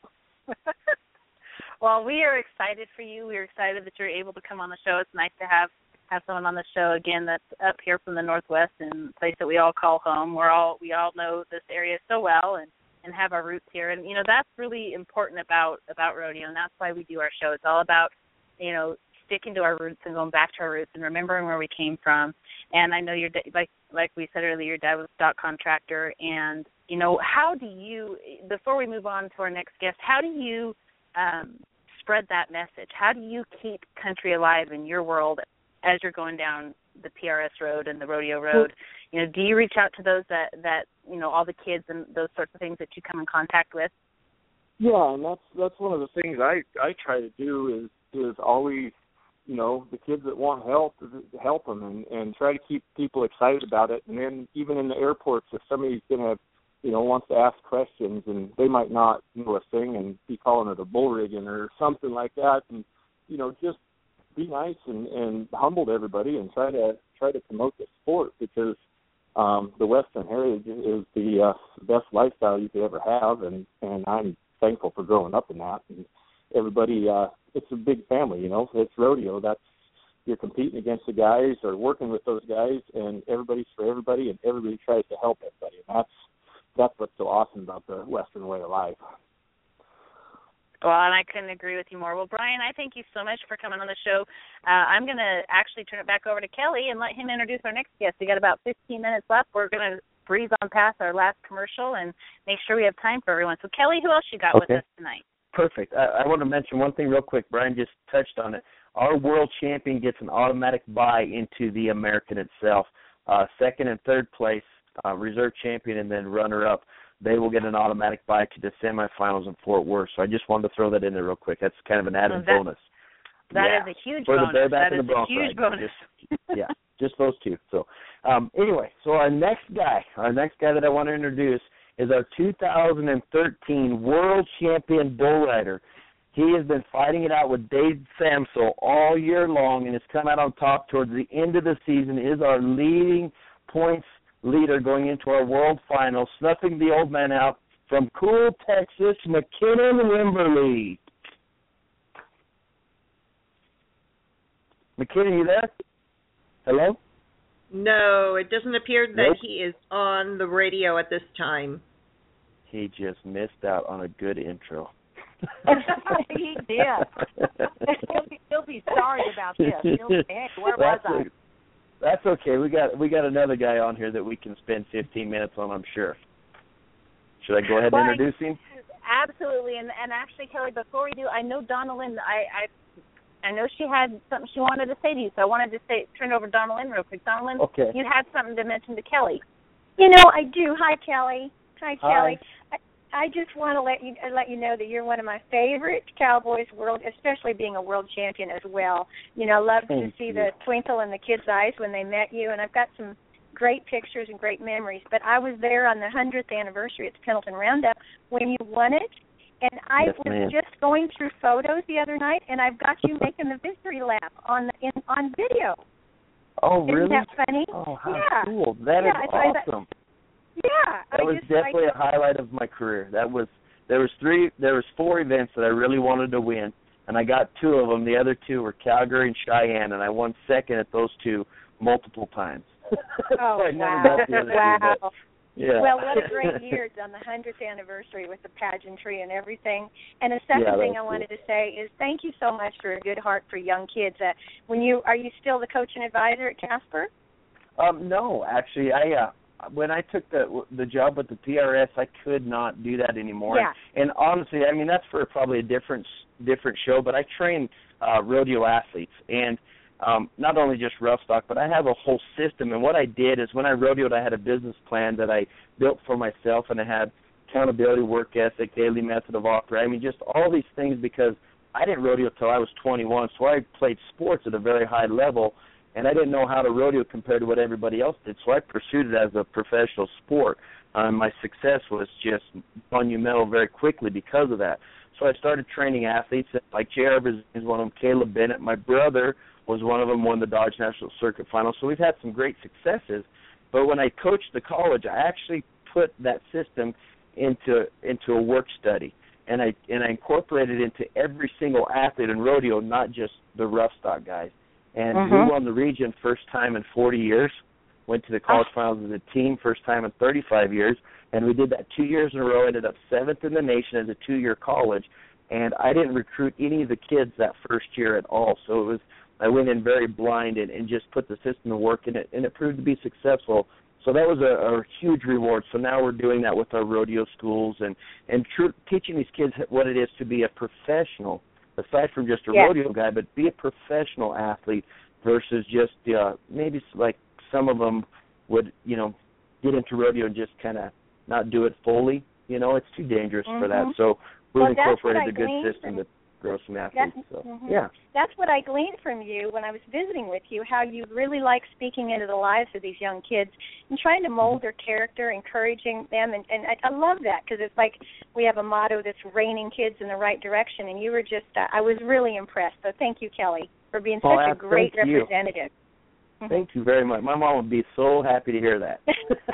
Well, we are excited for you. We're excited that you're able to come on the show. It's nice to have someone on the show again that's up here from the Northwest and a place that we all call home. We all know this area so well and have our roots here. And that's really important about rodeo, and that's why we do our show. It's all about sticking to our roots and going back to our roots and remembering where we came from. And I know your like we said earlier, your dad was a stock contractor. And how do you, before we move on to our next guest, how do you spread that message? How do you keep country alive in your world as you're going down the PRS road and the rodeo road? Do you reach out to those that all the kids and those sorts of things that you come in contact with? Yeah, and that's one of the things I try to do is always, the kids that want help them and try to keep people excited about it. And then even in the airports, if somebody's gonna wants to ask questions and they might not know a thing and be calling it a bull rigging or something like that, and just be nice and humble to everybody and try to promote the sport, because the Western Heritage is the best lifestyle you could ever have, and I'm thankful for growing up in that. And everybody, it's a big family, it's rodeo. You're competing against the guys or working with those guys, and everybody's for everybody, and everybody tries to help everybody. And that's what's so awesome about the Western way of life. Well, and I couldn't agree with you more. Well, Brian, I thank you so much for coming on the show. I'm going to actually turn it back over to Kelly and let him introduce our next guest. We got about 15 minutes left. We're going to breeze on past our last commercial and make sure we have time for everyone. So, Kelly, who else you got with us tonight? Perfect. I want to mention one thing real quick. Brian just touched on it. Our world champion gets an automatic bye into the American itself. Second and third place, reserve champion, and then runner-up, they will get an automatic bye to the semifinals in Fort Worth. So I just wanted to throw that in there real quick. That's kind of an added bonus. That is a huge for bonus. The Bearbat that and is the a huge bonus. Just those two. So anyway, so our next guy that I want to introduce is our 2013 world champion bull rider. He has been fighting it out with Dave Samsel all year long and has come out on top towards the end of the season, is our leading points leader going into our world final, snuffing the old man out from Cool, Texas, McKinnon Wimberly. McKinnon, you there? Hello? No, it doesn't appear that he is on the radio at this time. He just missed out on a good intro. He did. He'll be sorry about this. He'll say, hey, where was I? That's okay. We got another guy on here that we can spend 15 minutes on, I'm sure. Should I go ahead and introduce him? Absolutely. And actually, Kelly, before we do, I know Donna Lynn, I know she had something she wanted to say to you, so I wanted to turn it over to Donna Lynn real quick. Donna Lynn, you had something to mention to Kelly. You know, I do. Hi, Kelly. Hi, Kelly. I just want to let you know that you're one of my favorite Cowboys world, especially being a world champion as well. You know, I love to see the twinkle in the kids' eyes when they met you, and I've got some great pictures and great memories. But I was there on the 100th anniversary at the Pendleton Roundup when you won it, and I was just going through photos the other night, and I've got you making the victory lap on video. Oh, really? Isn't that funny? Oh, how cool! That is awesome. That was definitely a highlight of my career. There was 4 events that I really wanted to win, and I got 2 of them. The other 2 were Calgary and Cheyenne, and I won second at those 2 multiple times. Oh, wow. Yeah. Well, what a great year on the 100th anniversary with the pageantry and everything. And the second thing I wanted to say is thank you so much for a good heart for young kids. Are you still the coach and advisor at Casper? No, actually, when I took the job with the PRS, I could not do that anymore. Yeah. And honestly, I mean, that's for probably a different show, but I train rodeo athletes, and not only just rough stock, but I have a whole system. And what I did is when I rodeoed, I had a business plan that I built for myself, and I had accountability, work ethic, daily method of operating. I mean, just all these things, because I didn't rodeo till I was 21, so I played sports at a very high level, and I didn't know how to rodeo compared to what everybody else did, so I pursued it as a professional sport. My success was just monumental very quickly because of that. So I started training athletes, like J.R. is one of them, Caleb Bennett. My brother was one of them, won the Dodge National Circuit Final. So we've had some great successes. But when I coached the college, I actually put that system into a work study, and I incorporated it into every single athlete in rodeo, not just the rough stock guys. And we won the region first time in 40 years, went to the college finals as a team first time in 35 years, and we did that 2 years in a row, ended up 7th in the nation as a 2-year college, and I didn't recruit any of the kids that first year at all. So I went in very blind and just put the system to work, and it proved to be successful. So that was a huge reward. So now we're doing that with our rodeo schools and teaching these kids what it is to be a professional, aside from just a rodeo guy, but be a professional athlete versus just maybe like some of them would, get into rodeo and just kind of not do it fully. It's too dangerous for that. So we've incorporated a good system to grow some athletes. That's what I gleaned from you when I was visiting with you, how you really like speaking into the lives of these young kids and trying to mold their character, encouraging them. And I love that, because it's like we have a motto that's reining kids in the right direction. And you were just, I was really impressed. So thank you, Kelly, for being such a great representative. Thank you very much. My mom would be so happy to hear that.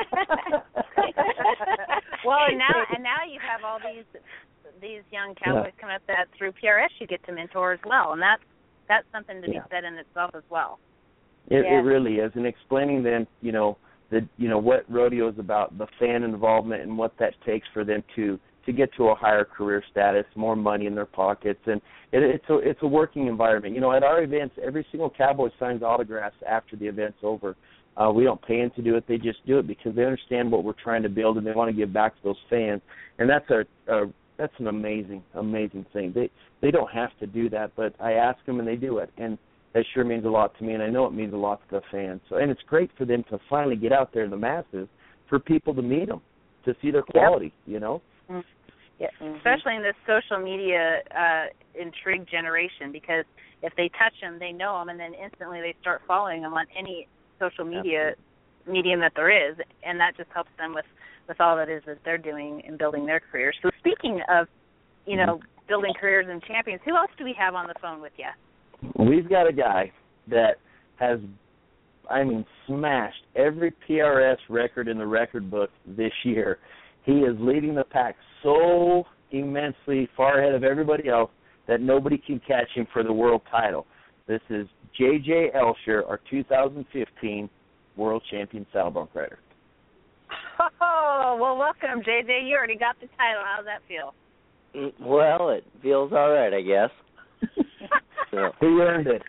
Well, and now you have all these young cowboys coming up that through PRS you get to mentor as well, and that's something to be said in itself as well. It really is, and explaining them, what rodeo is about, the fan involvement, and what that takes for them to get to a higher career status, more money in their pockets, and it's a working environment. You know, at our events, every single cowboy signs autographs after the event's over. We don't pay them to do it; they just do it because they understand what we're trying to build, and they want to give back to those fans. And that's an amazing thing. They don't have to do that, but I ask them, and they do it, and that sure means a lot to me, and I know it means a lot to the fans. So, and it's great for them to finally get out there in the masses for people to meet them, to see their quality. You know. Yeah, especially in this social media intrigued generation, because if they touch them, they know them, and then instantly they start following them on any social media medium that there is, and that just helps them with all that is that they're doing in building their careers. So speaking of, you know, building careers and champions, who else do we have on the phone with you? We've got a guy that has, smashed every PRS record in the record book this year. He is leading the pack so immensely far ahead of everybody else that nobody can catch him for the world title. This is J.J. Elsher, our 2015 World Champion Saddle Bronc rider. Oh, well, welcome, J.J. You already got the title. How does that feel? Well, it feels all right, I guess. So. He earned it.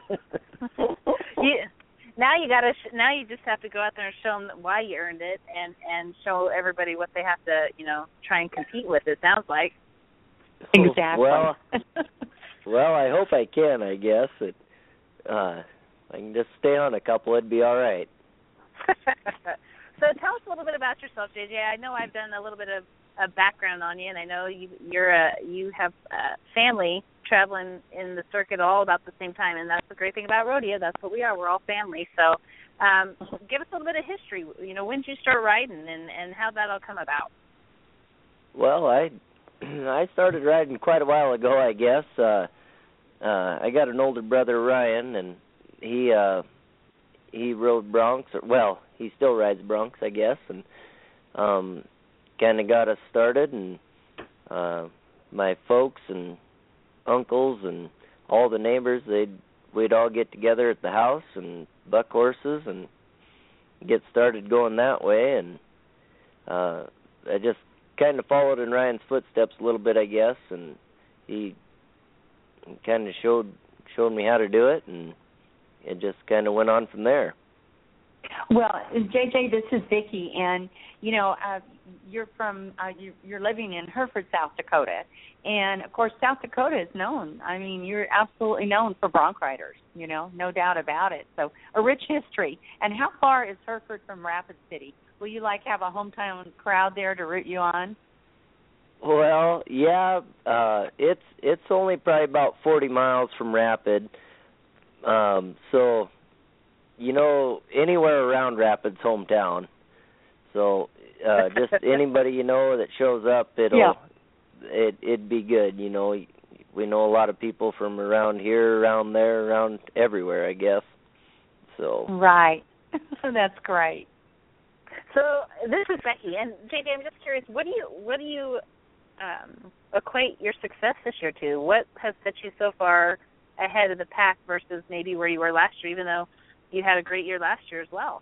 Now you just have to go out there and show them why you earned it, and show everybody what they have to, you know, try and compete with. It sounds like. Exactly. Well, I hope I can. I guess it. I can just stay on a couple. It'd be all right. So tell us a little bit about yourself, JJ. I know I've done a little bit of a background on you, and I know you have family traveling in the circuit all about the same time, and that's the great thing about rodeo. That's what we are. We're all family. So give us a little bit of history. You know, when did you start riding, and how that all come about? Well, I started riding quite a while ago, I guess. I got an older brother, Ryan, and he rode broncs. Well, he still rides broncs, I guess, and kind of got us started. And my folks and uncles and all the neighbors, we'd all get together at the house and buck horses and get started going that way. And I just kind of followed in Ryan's footsteps a little bit, I guess, and he kind of showed me how to do it, and it just kind of went on from there. Well, JJ, this is Vicki, and you know, you're from you're living in Hereford, South Dakota, and of course, South Dakota is known. I mean, you're absolutely known for bronc riders. You know, no doubt about it. So, a rich history. And how far is Hereford from Rapid City? Will you have a hometown crowd there to root you on? Well, yeah, it's only probably about 40 miles from Rapid. So, you know, anywhere around Rapid's hometown. So, just anybody you know that shows up, it'd be good. You know, we know a lot of people from around here, around there, around everywhere, I guess. So. Right. That's great. So this is Becky, and JJ, I'm just curious, what do you equate your success this year to? What has set you so far ahead of the pack versus maybe where you were last year, even though you had a great year last year as well?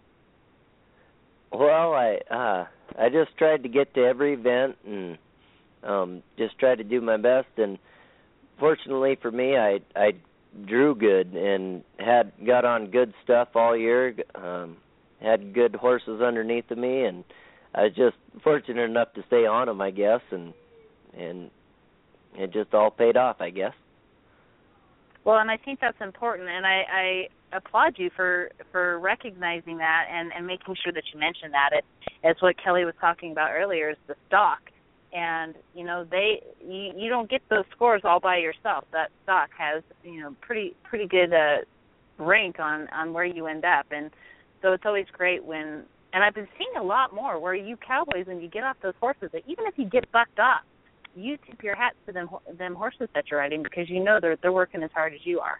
Well, I just tried to get to every event and just tried to do my best, and fortunately for me, I drew good and got on good stuff all year. Had good horses underneath of me, and I was just fortunate enough to stay on them, I guess, and it just all paid off, I guess. Well, and I think that's important, and I applaud you for recognizing that and making sure that you mention that. It's what Kelly was talking about earlier, is the stock. And, you know, you don't get those scores all by yourself. That stock has, you know, pretty good rank on where you end up. And so it's always great when, and I've been seeing a lot more where you cowboys, when you get off those horses, that even if you get bucked off, you tip your hat to them horses that you're riding, because you know they're working as hard as you are.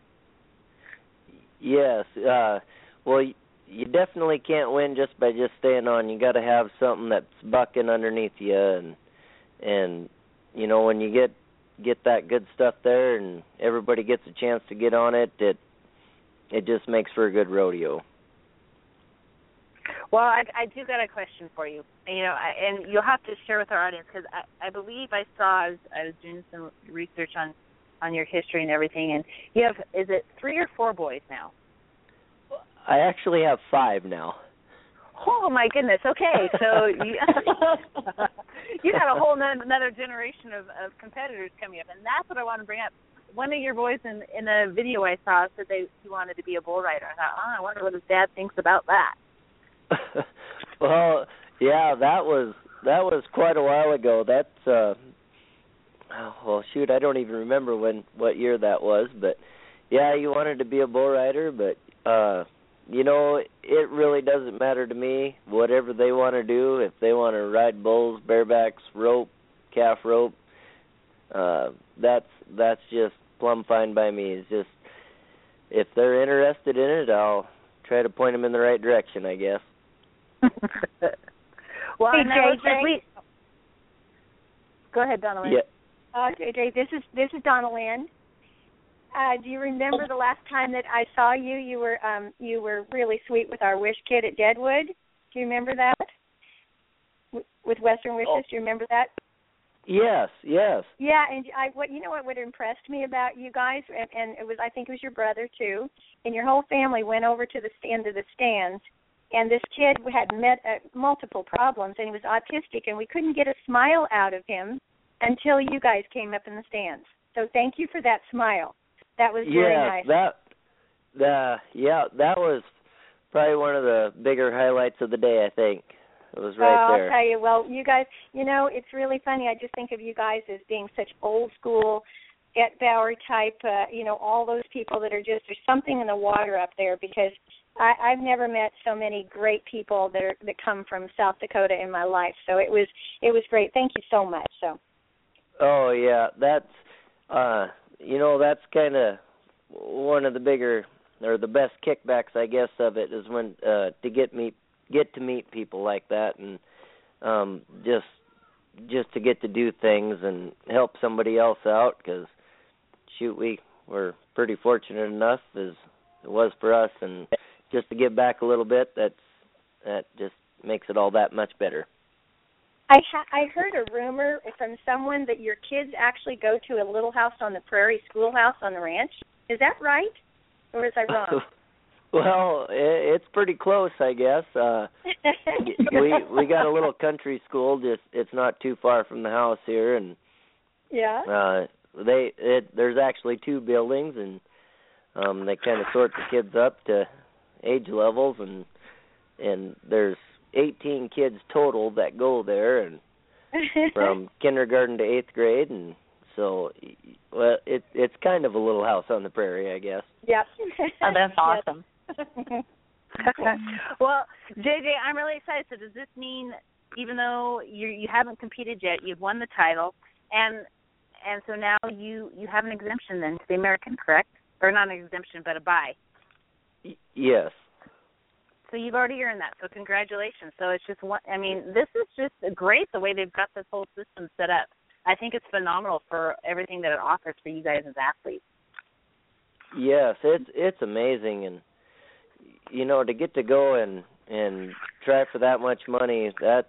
Yes. Well, you definitely can't win just by just staying on. You got to have something that's bucking underneath you, and you know, when you get that good stuff there, and everybody gets a chance to get on it, it just makes for a good rodeo. Well, I do got a question for you. And you'll have to share with our audience because I believe I was doing some research on your history and everything, and you have, is it 3 or 4 boys now? I actually have 5 now. Oh my goodness! Okay, so you got a whole another generation of competitors coming up, and that's what I want to bring up. One of your boys in a video I saw said he wanted to be a bull rider. I thought, I wonder what his dad thinks about that. Well, yeah, that was quite a while ago. That's well, shoot, I don't even remember what year that was, but yeah, he wanted to be a bull rider, but it really doesn't matter to me. Whatever they want to do, if they want to ride bulls, barebacks, rope, calf rope, that's just plumb fine by me. It's just if they're interested in it, I'll try to point them in the right direction, I guess. Well, hey, JJ. Go ahead, Donna Lynn. Yeah. JJ, this is Donna Lynn. Do you remember the last time that I saw you? You were really sweet with our Wish Kid at Deadwood. Do you remember that? With Western Wishes, do you remember that? Yes. Yeah, and what impressed me about you guys, and I think it was your brother too, and your whole family went over to the end of the stands, and this kid had met multiple problems, and he was autistic, and we couldn't get a smile out of him until you guys came up in the stands. So thank you for that smile. That was very nice. That was probably one of the bigger highlights of the day, I think. It was right there. I'll tell you, well, you guys, it's really funny. I just think of you guys as being such old school, Ed Bauer type, all those people that are just, there's something in the water up there because I've never met so many great people that come from South Dakota in my life. So it was great. Thank you so much. So. Oh, yeah, that's kind of one of the bigger or the best kickbacks, I guess, of it is when to get to meet people like that and just to get to do things and help somebody else out because, shoot, we were pretty fortunate enough as it was for us, and just to give back a little bit, that just makes it all that much better. I heard a rumor from someone that your kids actually go to a Little House on the Prairie schoolhouse on the ranch. Is that right, or is I wrong? Well, it's pretty close, I guess. We got a little country school. It's not too far from the house here, and yeah. There's actually 2 buildings, and they kind of sort the kids up to age levels, and there's 18 kids total that go there, and from kindergarten to 8th grade, and so it's kind of a Little House on the Prairie, I guess. Yep. Oh, that's awesome. Well, JJ, I'm really excited. So does this mean, even though you haven't competed yet, you've won the title, and so now you have an exemption then to the American, correct? Or not an exemption, but a buy. Yes. So you've already earned that. So congratulations. So it's just this is just great the way they've got this whole system set up. I think it's phenomenal for everything that it offers for you guys as athletes. Yes, it's amazing, and to get to go and try for that much money, that's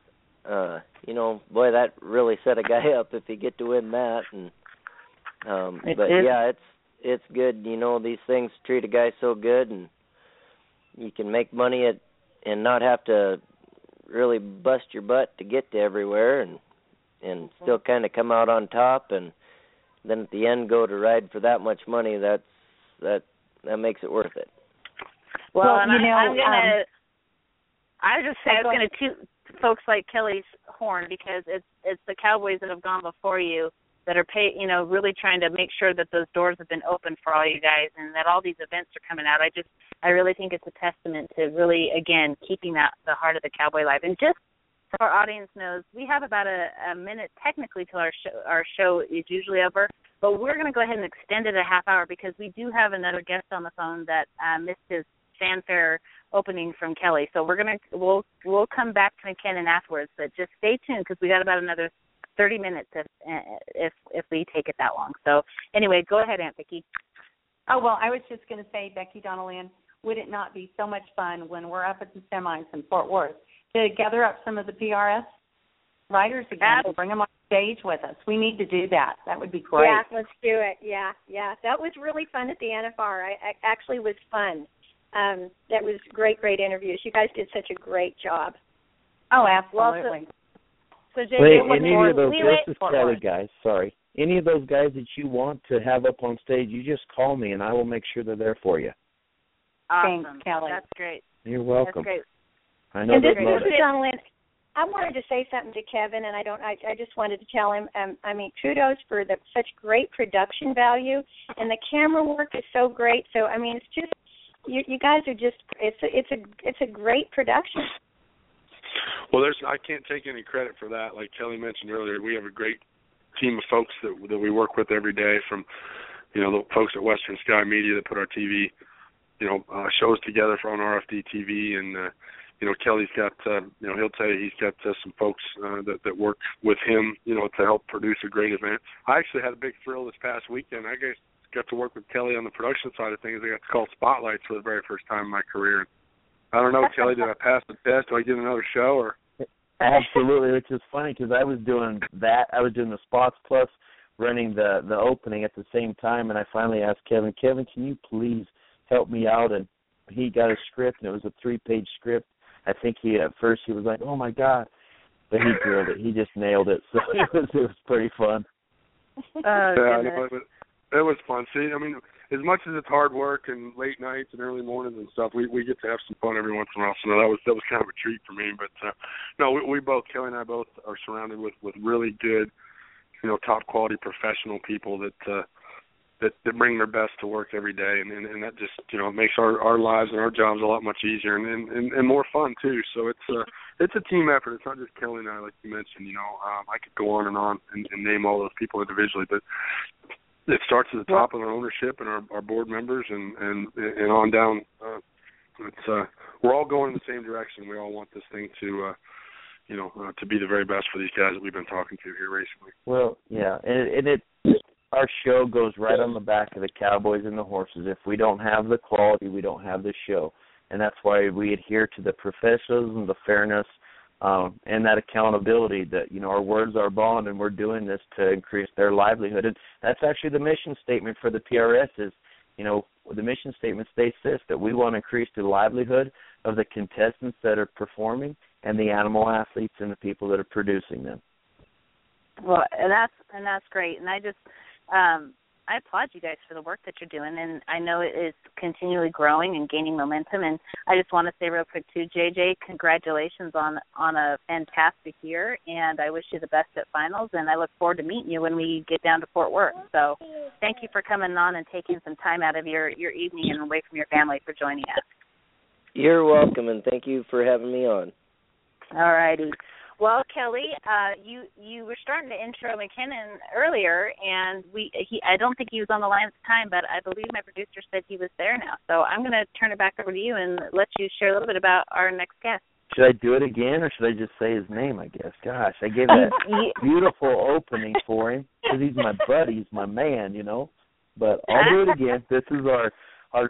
boy, that really set a guy up if you get to win that. And it's good. These things treat a guy so good, and you can make money and not have to really bust your butt to get to everywhere, and still kind of come out on top, and then at the end go to ride for that much money. That makes it worth it. Well, and I was going to toot folks like Kelly's horn because it's the Cowboys that have gone before you that are really trying to make sure that those doors have been opened for all you guys and that all these events are coming out. I really think it's a testament to really, again, keeping the heart of the Cowboy alive. And just so our audience knows, we have about a minute technically till our show is usually over, but we're going to go ahead and extend it a half hour because we do have another guest on the phone that missed his fanfare opening from Kelly. So we'll come back to McKinnon afterwards, but just stay tuned because we got about another 30 minutes if we take it that long. So anyway, go ahead, Aunt Vicki. Oh, well, I was just going to say, Becky Donnellan, would it not be so much fun when we're up at the semis in Fort Worth to gather up some of the PRS riders again and bring them on stage with us? We need to do that. That would be great. Yeah, let's do it. Yeah. That was really fun at the NFR. I actually was fun. That was great interviews. You guys did such a great job. Oh, absolutely. Any of those, this is Kelly, guys, sorry. Any of those guys that you want to have up on stage, you just call me, and I will make sure they're there for you. Awesome. Thanks, Kelly. That's great. You're welcome. That's great. I know and this love is it. John Lynn. I wanted to say something to Kevin, and I just wanted to tell him, kudos for such great production value, and the camera work is so great. So, it's just, you guys are just, it's a great production. Well, I can't take any credit for that. Like Kelly mentioned earlier, we have a great team of folks that we work with every day, from, the folks at Western Sky Media that put our TV, shows together on RFD TV, and Kelly's got, he'll tell you he's got some folks that work with him, to help produce a great event. I actually had a big thrill this past weekend. I got to work with Kelly on the production side of things. I got to call Spotlights for the very first time in my career. I don't know, Kelly, did I pass the test? Do I get another show? Or Absolutely, which is funny because I was doing that. I was doing the Spots Plus, running the opening at the same time, and I finally asked Kevin, can you please help me out? And he got a script, and it was a 3-page script. I think at first he was like, oh, my God. But he drilled it. He just nailed it. So it was pretty fun. It was fun. See, as much as it's hard work and late nights and early mornings and stuff, we get to have some fun every once in a while. So that was kind of a treat for me. But we both, Kelly and I both, are surrounded with really good, top quality professional people that bring their best to work every day, and that just makes our lives and our jobs a lot much easier and more fun too. So it's a team effort. It's not just Kelly and I, like you mentioned. I could go on and name all those people individually, but it starts at the top of our ownership and our board members and on down. We're all going in the same direction. We all want this thing to to be the very best for these guys that we've been talking to here recently. Well, yeah, and our show goes right on the back of the cowboys and the horses. If we don't have the quality, we don't have the show. And that's why we adhere to the professionalism, the fairness, and that accountability that, our words are bond, and we're doing this to increase their livelihood. And that's actually the mission statement for the PRS is, the mission statement states this, that we want to increase the livelihood of the contestants that are performing and the animal athletes and the people that are producing them. Well, and that's great. And I just I applaud you guys for the work that you're doing, and I know it is continually growing and gaining momentum. And I just want to say real quick too, JJ, congratulations on a fantastic year, and I wish you the best at finals. And I look forward to meeting you when we get down to Fort Worth. So thank you for coming on and taking some time out of your evening and away from your family for joining us. You're welcome, and thank you for having me on. All righty. Well, Kelly, you were starting to intro McKinnon earlier, and I don't think he was on the line at the time, but I believe my producer said he was there now. So I'm going to turn it back over to you and let you share a little bit about our next guest. Should I do it again, or should I just say his name, I guess? Gosh, I gave that beautiful opening for him because he's my buddy, he's my man, But I'll do it again. This is our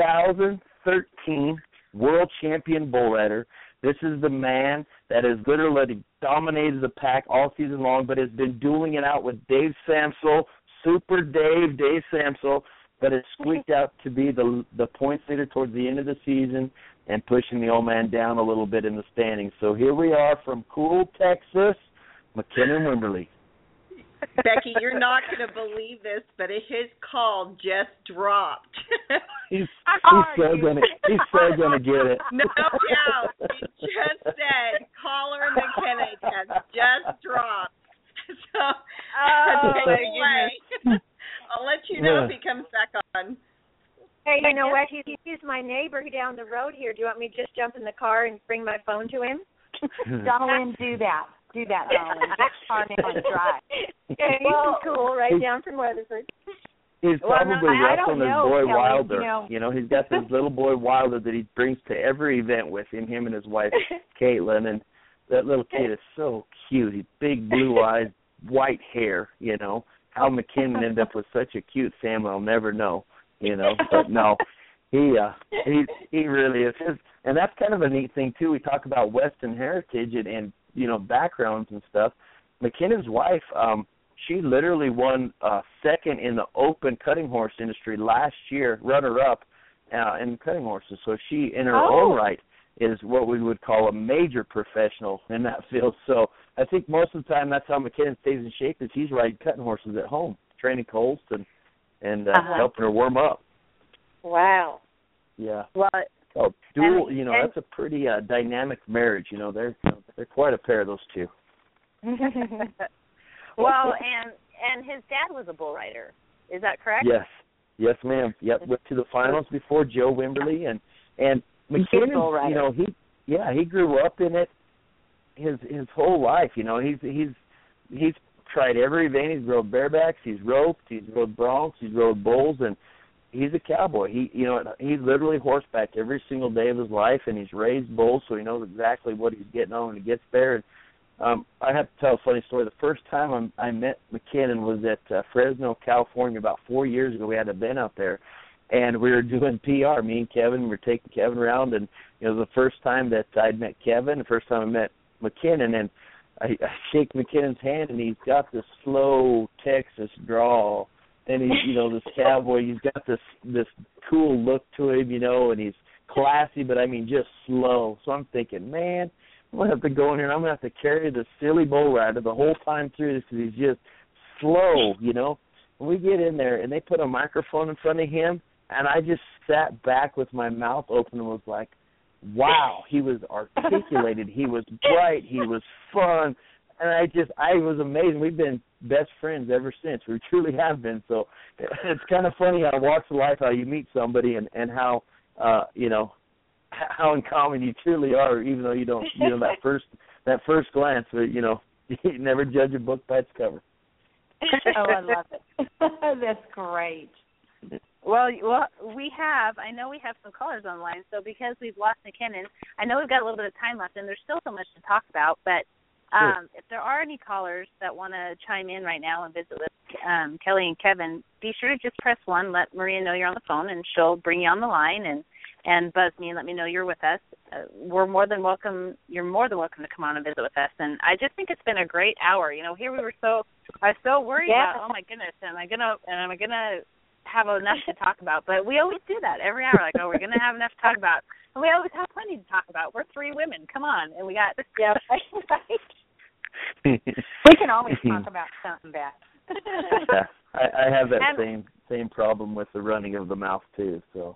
2013 World Champion Bull Rider. This is the man that has literally dominated the pack all season long, but has been dueling it out with Dave Samsel, Super Dave Samsel, but has squeaked out to be the points leader towards the end of the season and pushing the old man down a little bit in the standings. So here we are from cool Texas, McKinnon Wimberly. Becky, you're not going to believe this, but his call just dropped. He's so gonna get it. No doubt. He just said caller McKinnon has just dropped. So take it away. I'll let you know if he comes back on. Hey, you know what? He's my neighbor down the road here. Do you want me to just jump in the car and bring my phone to him? Donalyn, do that. Do that, Donalyn. Get on in on the drive. Yeah, he's cool, right down from Weatherford. He's probably wrestling his boy Wilder. He's got this little boy Wilder that he brings to every event with him and his wife Caitlin, and that little kid is so cute. He's big blue eyes, white hair. How McKinnon ended up with such a cute family, I'll never know. But no, He really is. And that's kind of a neat thing too. We talk about Western heritage and backgrounds and stuff. McKinnon's wife, she literally won second in the open cutting horse industry last year, runner-up in cutting horses. So she, in her own right, is what we would call a major professional in that field. So I think most of the time that's how McKinnon stays in shape, is he's riding cutting horses at home, training colts and helping her warm up. Wow. Yeah. Well, dual, that's a pretty dynamic marriage. They're quite a pair, those two. Well, and his dad was a bull rider. Is that correct? Yes, ma'am. Yep, went to the finals before Joe Wimberly and McKinnon. He grew up in it his whole life. He's tried every event. He's rode barebacks, he's roped, he's rode broncs, he's rode bulls, and he's a cowboy. He's literally horseback every single day of his life, and he's raised bulls, so he knows exactly what he's getting on when he gets there. And I have to tell a funny story. The first time I met McKinnon was at Fresno, California, about 4 years ago. We had an event out there, and we were doing PR. Me and Kevin were taking Kevin around, and the first time that I'd met Kevin, the first time I met McKinnon, and I shake McKinnon's hand, and he's got this slow Texas drawl, and he's this cowboy. He's got this cool look to him, and he's classy, but I mean just slow. So I'm thinking, man, I'm going to have to go in here and I'm going to have to carry this silly bull rider the whole time through this because he's just slow, When we get in there and they put a microphone in front of him, and I just sat back with my mouth open and was like, wow, he was articulated, he was bright, he was fun, and I was amazed. We've been best friends ever since. We truly have been. So it's kind of funny how walks of life, how you meet somebody and how, how in common you truly are, even though you don't, that first glance, but, you never judge a book by its cover. Oh, I love it. That's great. Well, I know we have some callers online, so because we've lost McKinnon, I know we've got a little bit of time left, and there's still so much to talk about, but if there are any callers that want to chime in right now and visit with Kelly and Kevin, be sure to just press 1, let Maria know you're on the phone, and she'll bring you on the line and buzz me and let me know you're with us. You're more than welcome to come on and visit with us. And I just think it's been a great hour. Here I was so worried about, oh my goodness, am I gonna have enough to talk about? But we always do that every hour, like, we're gonna have enough to talk about. And we always have plenty to talk about. We're 3 women. Come on. And we got right. We can always talk about something bad. Yeah, I have that same problem with the running of the mouth too, so.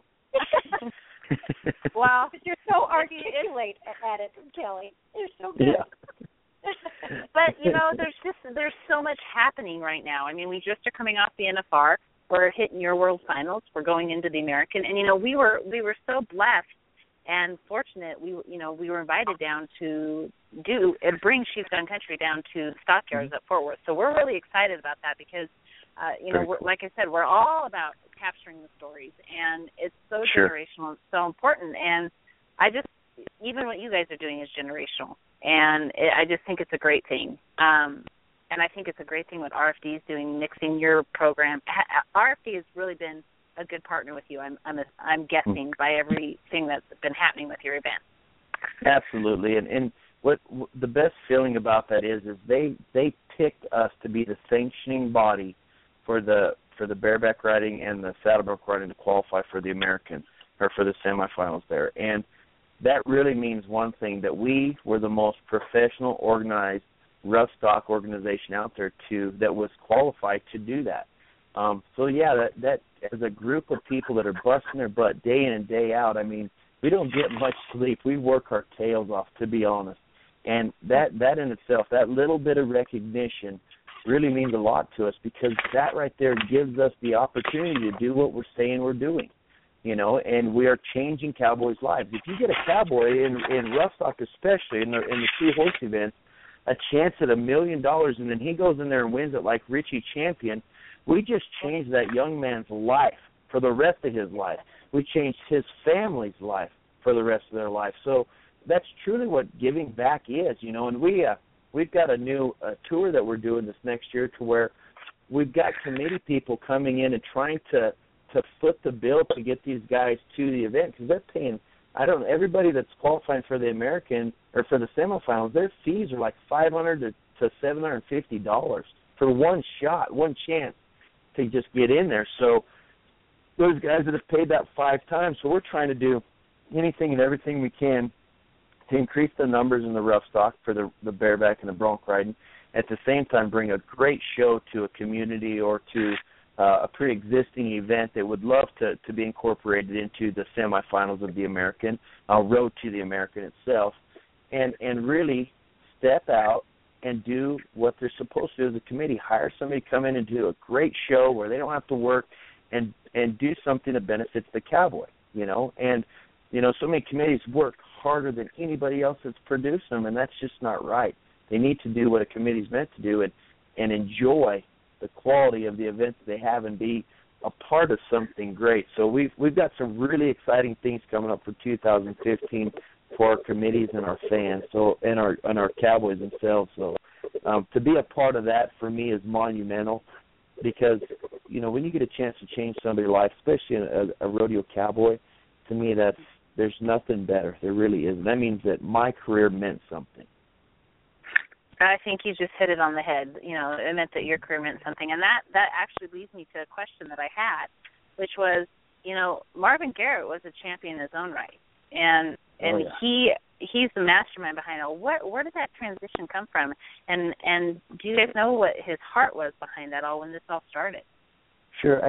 Wow, you're so articulate at it, Kelly. You're so good. Yeah. But there's so much happening right now. I mean, we just are coming off the NFR. We're hitting your World Finals. We're going into the American, and we were so blessed and fortunate. We were invited down to bring She's Gone Country down to Stockyards at Fort Worth. So we're really excited about that because like I said, we're all about capturing the stories, and it's so generational, it's so important, and even what you guys are doing is generational, and I just think it's a great thing, and I think it's a great thing what RFD is doing, mixing your program. RFD has really been a good partner with you, I'm guessing, by everything that's been happening with your event. Absolutely, and what the best feeling about that is they picked us to be the sanctioning body for the bareback riding and the saddlebrook riding to qualify for the American or for the semifinals there. And that really means one thing, that we were the most professional, organized, rough stock organization out there that was qualified to do that. That as a group of people that are busting their butt day in and day out, I mean, we don't get much sleep. We work our tails off, to be honest. And that in itself, that little bit of recognition really means a lot to us, because that right there gives us the opportunity to do what we're saying we're doing, and we are changing cowboys' lives. If you get a cowboy in rough stock, especially in the 2-horse events, a chance at $1 million, and then he goes in there and wins it like Richie Champion, we just changed that young man's life for the rest of his life. We changed his family's life for the rest of their life. So that's truly what giving back is, and we've got a new tour that we're doing this next year, to where we've got committee people coming in and trying to to foot the bill to get these guys to the event, because they're paying. I don't know, everybody that's qualifying for the American or for the semifinals, their fees are like $500 to $750 for one shot, one chance to just get in there. So those guys that have paid that 5 times, so we're trying to do anything and everything we can to increase the numbers in the rough stock for the bareback and the bronc riding. At the same time, bring a great show to a community or to a pre-existing event that would love to be incorporated into the semifinals of the American, road to the American itself, and really step out and do what they're supposed to do as a committee. Hire somebody to come in and do a great show where they don't have to work, and do something that benefits the cowboy, And, so many committees work harder than anybody else that's produced them, and that's just not right. They need to do what a committee's meant to do and enjoy the quality of the events they have and be a part of something great. So we've got some really exciting things coming up for 2015 for our committees and our fans, and our cowboys themselves. So to be a part of that for me is monumental, because when you get a chance to change somebody's life, especially a rodeo cowboy, to me there's nothing better. There really isn't. That means that my career meant something. I think you just hit it on the head. It meant that your career meant something. And that actually leads me to a question that I had, which was, Marvin Garrett was a champion in his own right. And he's the mastermind behind it. Where did that transition come from? And do you guys know what his heart was behind that all when this all started? Sure.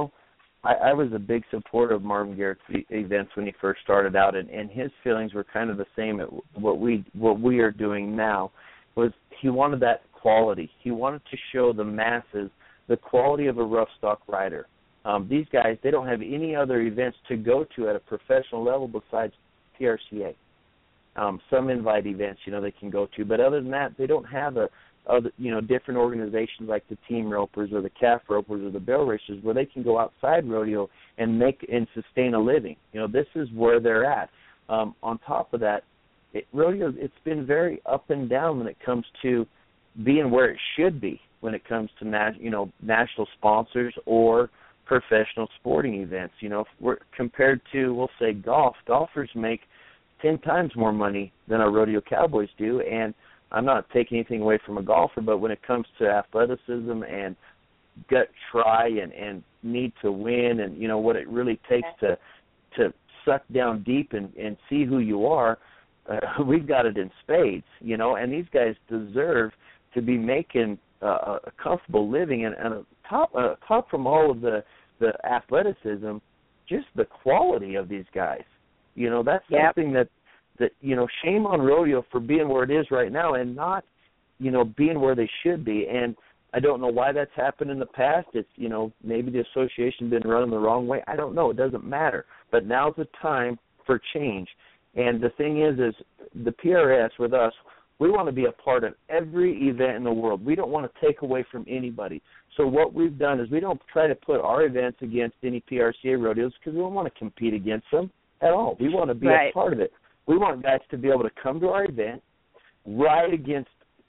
I was a big supporter of Marvin Garrett's events when he first started out, and his feelings were kind of the same at what we are doing now. Was he wanted that quality. He wanted to show the masses the quality of a rough stock rider. These guys, they don't have any other events to go to at a professional level besides PRCA. Some invite events, they can go to, but other than that, they don't have different organizations like the Team Ropers or the Calf Ropers or the Barrel Racers where they can go outside rodeo and make and sustain a living. This is where they're at. On top of that, rodeo, it's been very up and down when it comes to being where it should be when it comes to national sponsors or professional sporting events. If we're compared to, we'll say, golfers make 10 times more money than our rodeo cowboys do, and I'm not taking anything away from a golfer, but when it comes to athleticism and gut try and need to win and what it really takes to suck down deep and see who you are, we've got it in spades, and these guys deserve to be making a comfortable living, and top from all of the athleticism, just the quality of these guys. That's something that shame on rodeo for being where it is right now and not, being where they should be. And I don't know why that's happened in the past. It's, maybe the association been running the wrong way. I don't know. It doesn't matter. But now's the time for change. And the thing is the PRS with us, we want to be a part of every event in the world. We don't want to take away from anybody. So what we've done is we don't try to put our events against any PRCA rodeos because we don't want to compete against them at all. We want to be a part of it. We want guys to be able to come to our event, ride against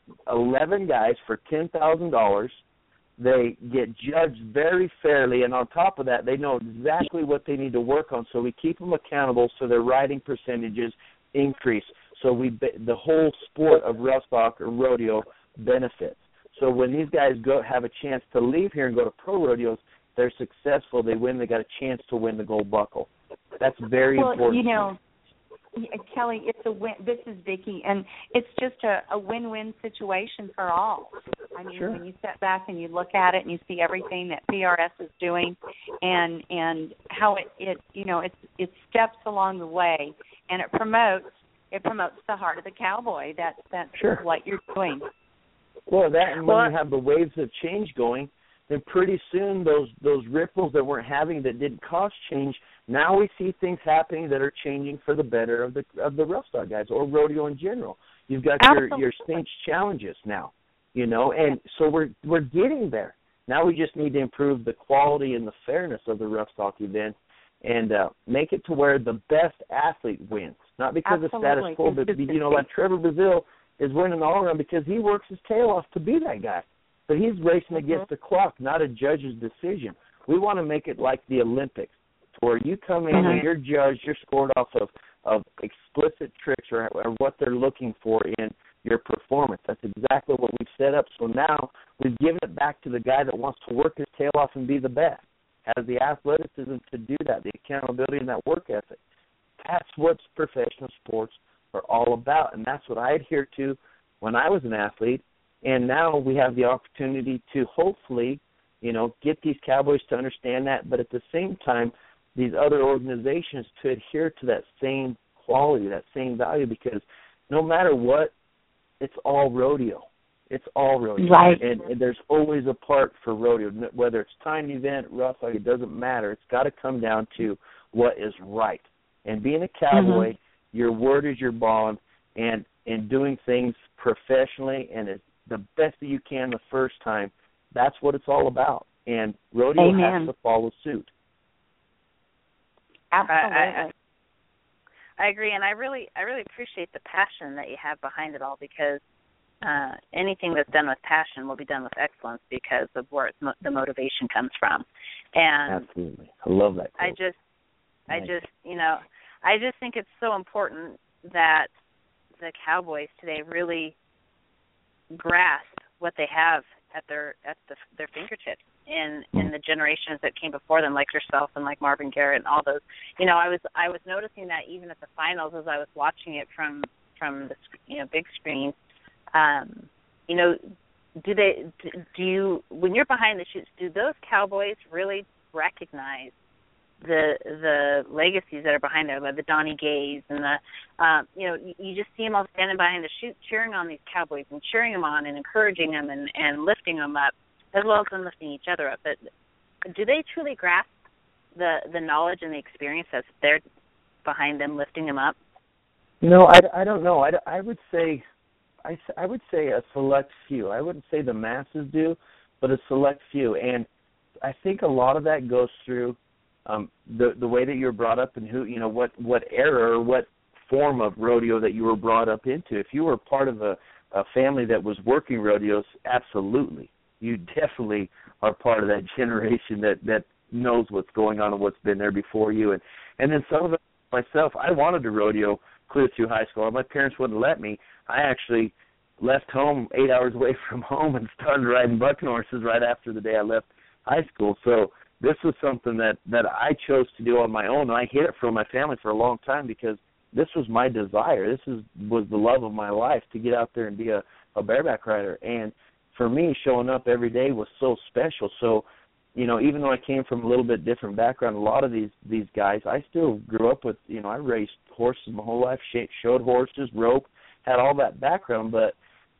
11 guys for $10,000. They get judged very fairly, and on top of that, they know exactly what they need to work on, so we keep them accountable so their riding percentages increase. So the whole sport of rough stock or rodeo benefits. So when these guys have a chance to leave here and go to pro rodeos, they're successful, they win, they got a chance to win the gold buckle. That's very important. Kelly, it's a win. This is Vicki, and it's just a win-win situation for all. I mean, when you step back and you look at it and you see everything that PRS is doing, and how it steps along the way, and it promotes the heart of the cowboy. That's what you're doing. Well, when you have the waves of change going, then pretty soon those ripples that we're having that didn't cause change, now we see things happening that are changing for the better of the rough stock guys or rodeo in general. You've got your cinch challenges now, and so we're getting there. Now we just need to improve the quality and the fairness of the rough stock event and make it to where the best athlete wins, not because of status quo, but like Trevor Brazile is winning all around because he works his tail off to be that guy. But he's racing against the clock, not a judge's decision. We want to make it like the Olympics, where you come in and you're judged, you're scored off of explicit tricks or what they're looking for in your performance. That's exactly what we've set up. So now we've given it back to the guy that wants to work his tail off and be the best, has the athleticism to do that, the accountability and that work ethic. That's what professional sports are all about, and that's what I adhered to when I was an athlete. And now we have the opportunity to hopefully, get these Cowboys to understand that, but at the same time, these other organizations to adhere to that same quality, that same value, because no matter what, it's all rodeo. It's all rodeo. Right. And there's always a part for rodeo, whether it's timed event, rough, it doesn't matter. It's got to come down to what is right. And being a Cowboy, your word is your bond, and doing things professionally and the best that you can the first time, that's what it's all about. And rodeo has to follow suit. Absolutely. I agree, and I really appreciate the passion that you have behind it all, because anything that's done with passion will be done with excellence because of where the motivation comes from. And absolutely, I love that quote. I just think it's so important that the Cowboys today really grasp what they have at their fingertips in the generations that came before them, like yourself and like Marvin Garrett and all those. I was noticing that even at the finals as I was watching it from the big screen. When you're behind the shoots, do those Cowboys really recognize the legacies that are behind there, like the Donnie Gays and you just see them all standing behind the chute cheering on these Cowboys and cheering them on and encouraging them and lifting them up, as well as them lifting each other up. But do they truly grasp the knowledge and the experience that's there behind them, lifting them up? I don't know. I would say a select few. I wouldn't say the masses do, but a select few. And I think a lot of that goes through the way that you were brought up and what era or what form of rodeo that you were brought up into. If you were part of a family that was working rodeos, absolutely. You definitely are part of that generation that knows what's going on and what's been there before you. And then some of it, myself, I wanted to rodeo clear through high school. My parents wouldn't let me. I actually left home 8 hours away from home and started riding bucking horses right after the day I left high school. So this was something that I chose to do on my own. And I hid it from my family for a long time because this was my desire. This was the love of my life, to get out there and be a bareback rider. And for me, showing up every day was so special. So, even though I came from a little bit different background, a lot of these guys, I still grew up with, I raced horses my whole life, showed horses, rope, had all that background. But,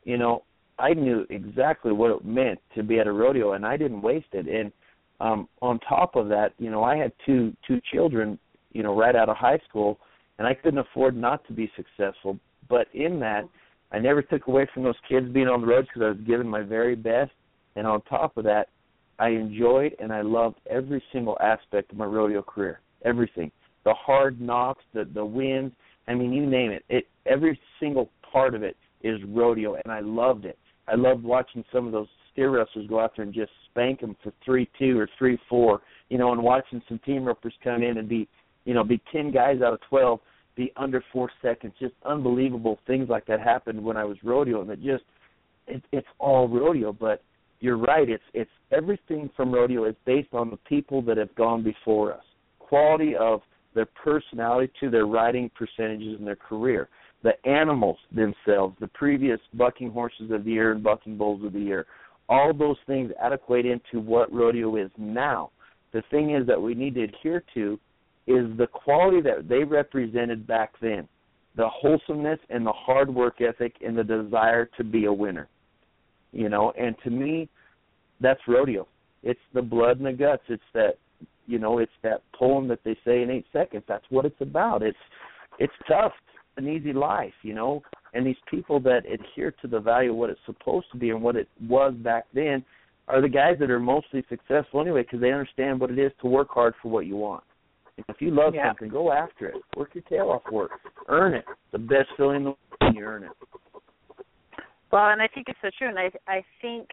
I knew exactly what it meant to be at a rodeo, and I didn't waste it. And on top of that, I had two children, right out of high school, and I couldn't afford not to be successful. But in that, I never took away from those kids being on the roads because I was giving my very best. And on top of that, I enjoyed and I loved every single aspect of my rodeo career, everything. The hard knocks, the wins, you name it. Every single part of it is rodeo, and I loved it. I loved watching some of those steer wrestlers go out there and just spank them for 3-2 or 3-4, and watching some team ropers come in and be 10 guys out of 12, be under 4 seconds. Just unbelievable things like that happened when I was rodeoing. It's all rodeo, but you're right. It's everything from rodeo is based on the people that have gone before us. Quality of their personality to their riding percentages in their career. The animals themselves, the previous bucking horses of the year and bucking bulls of the year. All those things adequate into what rodeo is now. The thing is that we need to adhere to is the quality that they represented back then, the wholesomeness and the hard work ethic and the desire to be a winner. And to me, that's rodeo. It's the blood and the guts. It's that, it's that poem that they say in 8 seconds. That's what it's about. It's tough, an easy life, and these people that adhere to the value of what it's supposed to be and what it was back then are the guys that are mostly successful anyway, because they understand what it is to work hard for what you want. If you love something, go after it. Work your tail off for it. Earn it. The best feeling in the world when you earn it. Well, and I think it's so true, and I think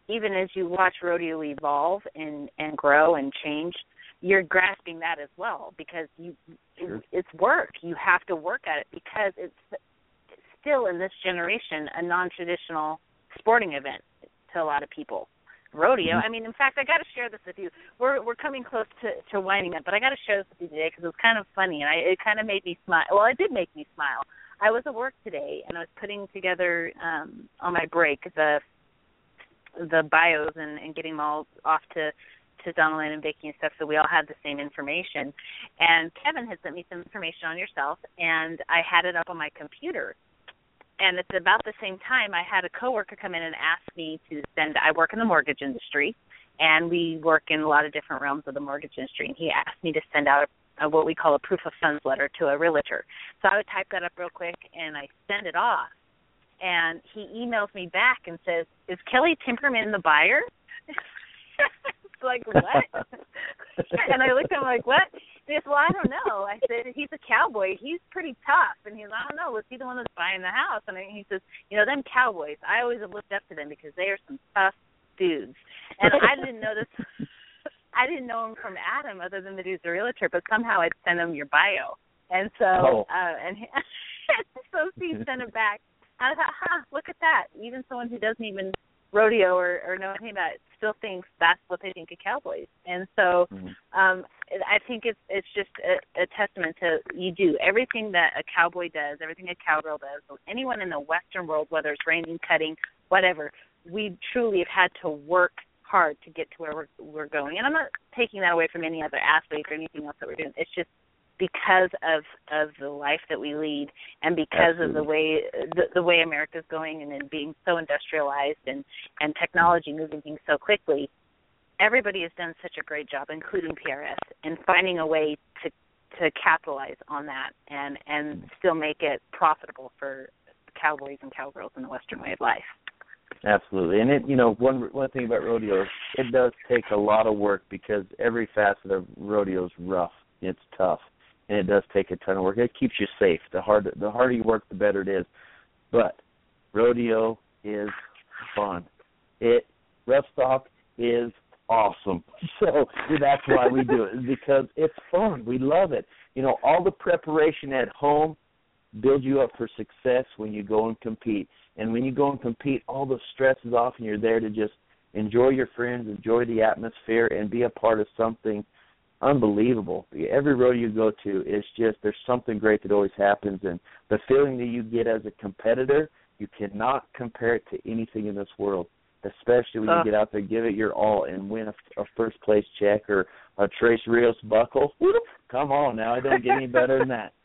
even as you watch rodeo evolve and grow and change, you're grasping that as well, because it's work. You have to work at it because it's still in this generation a non-traditional sporting event to a lot of people. Rodeo. I mean, in fact, I got to share this with you. We're coming close to winding up, but I got to share this with you today because it was kind of funny, and it kind of made me smile. Well, it did make me smile. I was at work today, and I was putting together on my break the bios and getting them all off to Donalyn and Vicki and stuff, so we all had the same information. And Kevin had sent me some information on yourself, and I had it up on my computer. And at about the same time, I had a coworker come in and ask me to send. I work in the mortgage industry, and we work in a lot of different realms of the mortgage industry. And he asked me to send out what we call a proof of funds letter to a realtor. So I would type that up real quick, and I send it off. And he emails me back and says, "Is Kelly Timperman the buyer?" It's like, what? And I looked at him like, what? He says, well, I don't know. I said, he's a cowboy. He's pretty tough. And he's, I don't know, was he the one that's buying the house? And he says, them cowboys, I always have looked up to them because they are some tough dudes. And I didn't know this. I didn't know him from Adam other than that he was a realtor, but somehow I'd send him your bio. And so, so he sent it back. I thought, look at that. Even someone who doesn't even rodeo or know anything about it still thinks that's what they think of cowboys. And so I think it's just a testament to you do everything that a cowboy does, everything a cowgirl does. So anyone in the Western world, whether it's reining, cutting, whatever, we truly have had to work hard to get to where we're going. And I'm not taking that away from any other athlete or anything else that we're doing. It's just because of the life that we lead, and because of the way America's going, and it being so industrialized and technology moving things so quickly, everybody has done such a great job, including PRS, in finding a way to capitalize on that and still make it profitable for cowboys and cowgirls in the Western way of life. Absolutely. And one thing about rodeo, it does take a lot of work because every facet of rodeo is rough. It's tough. And it does take a ton of work. It keeps you safe. The harder you work, the better it is. But rodeo is fun. Rough stock is awesome. So that's why we do it, because it's fun. We love it. All the preparation at home builds you up for success when you go and compete. And when you go and compete, all the stress is off, and you're there to just enjoy your friends, enjoy the atmosphere, and be a part of something unbelievable. Every rodeo you go to is just, there's something great that always happens, and the feeling that you get as a competitor, you cannot compare it to anything in this world, especially when you get out there, give it your all, and win a first place check or a Tres Rios buckle. Come on now, it don't get any better than that.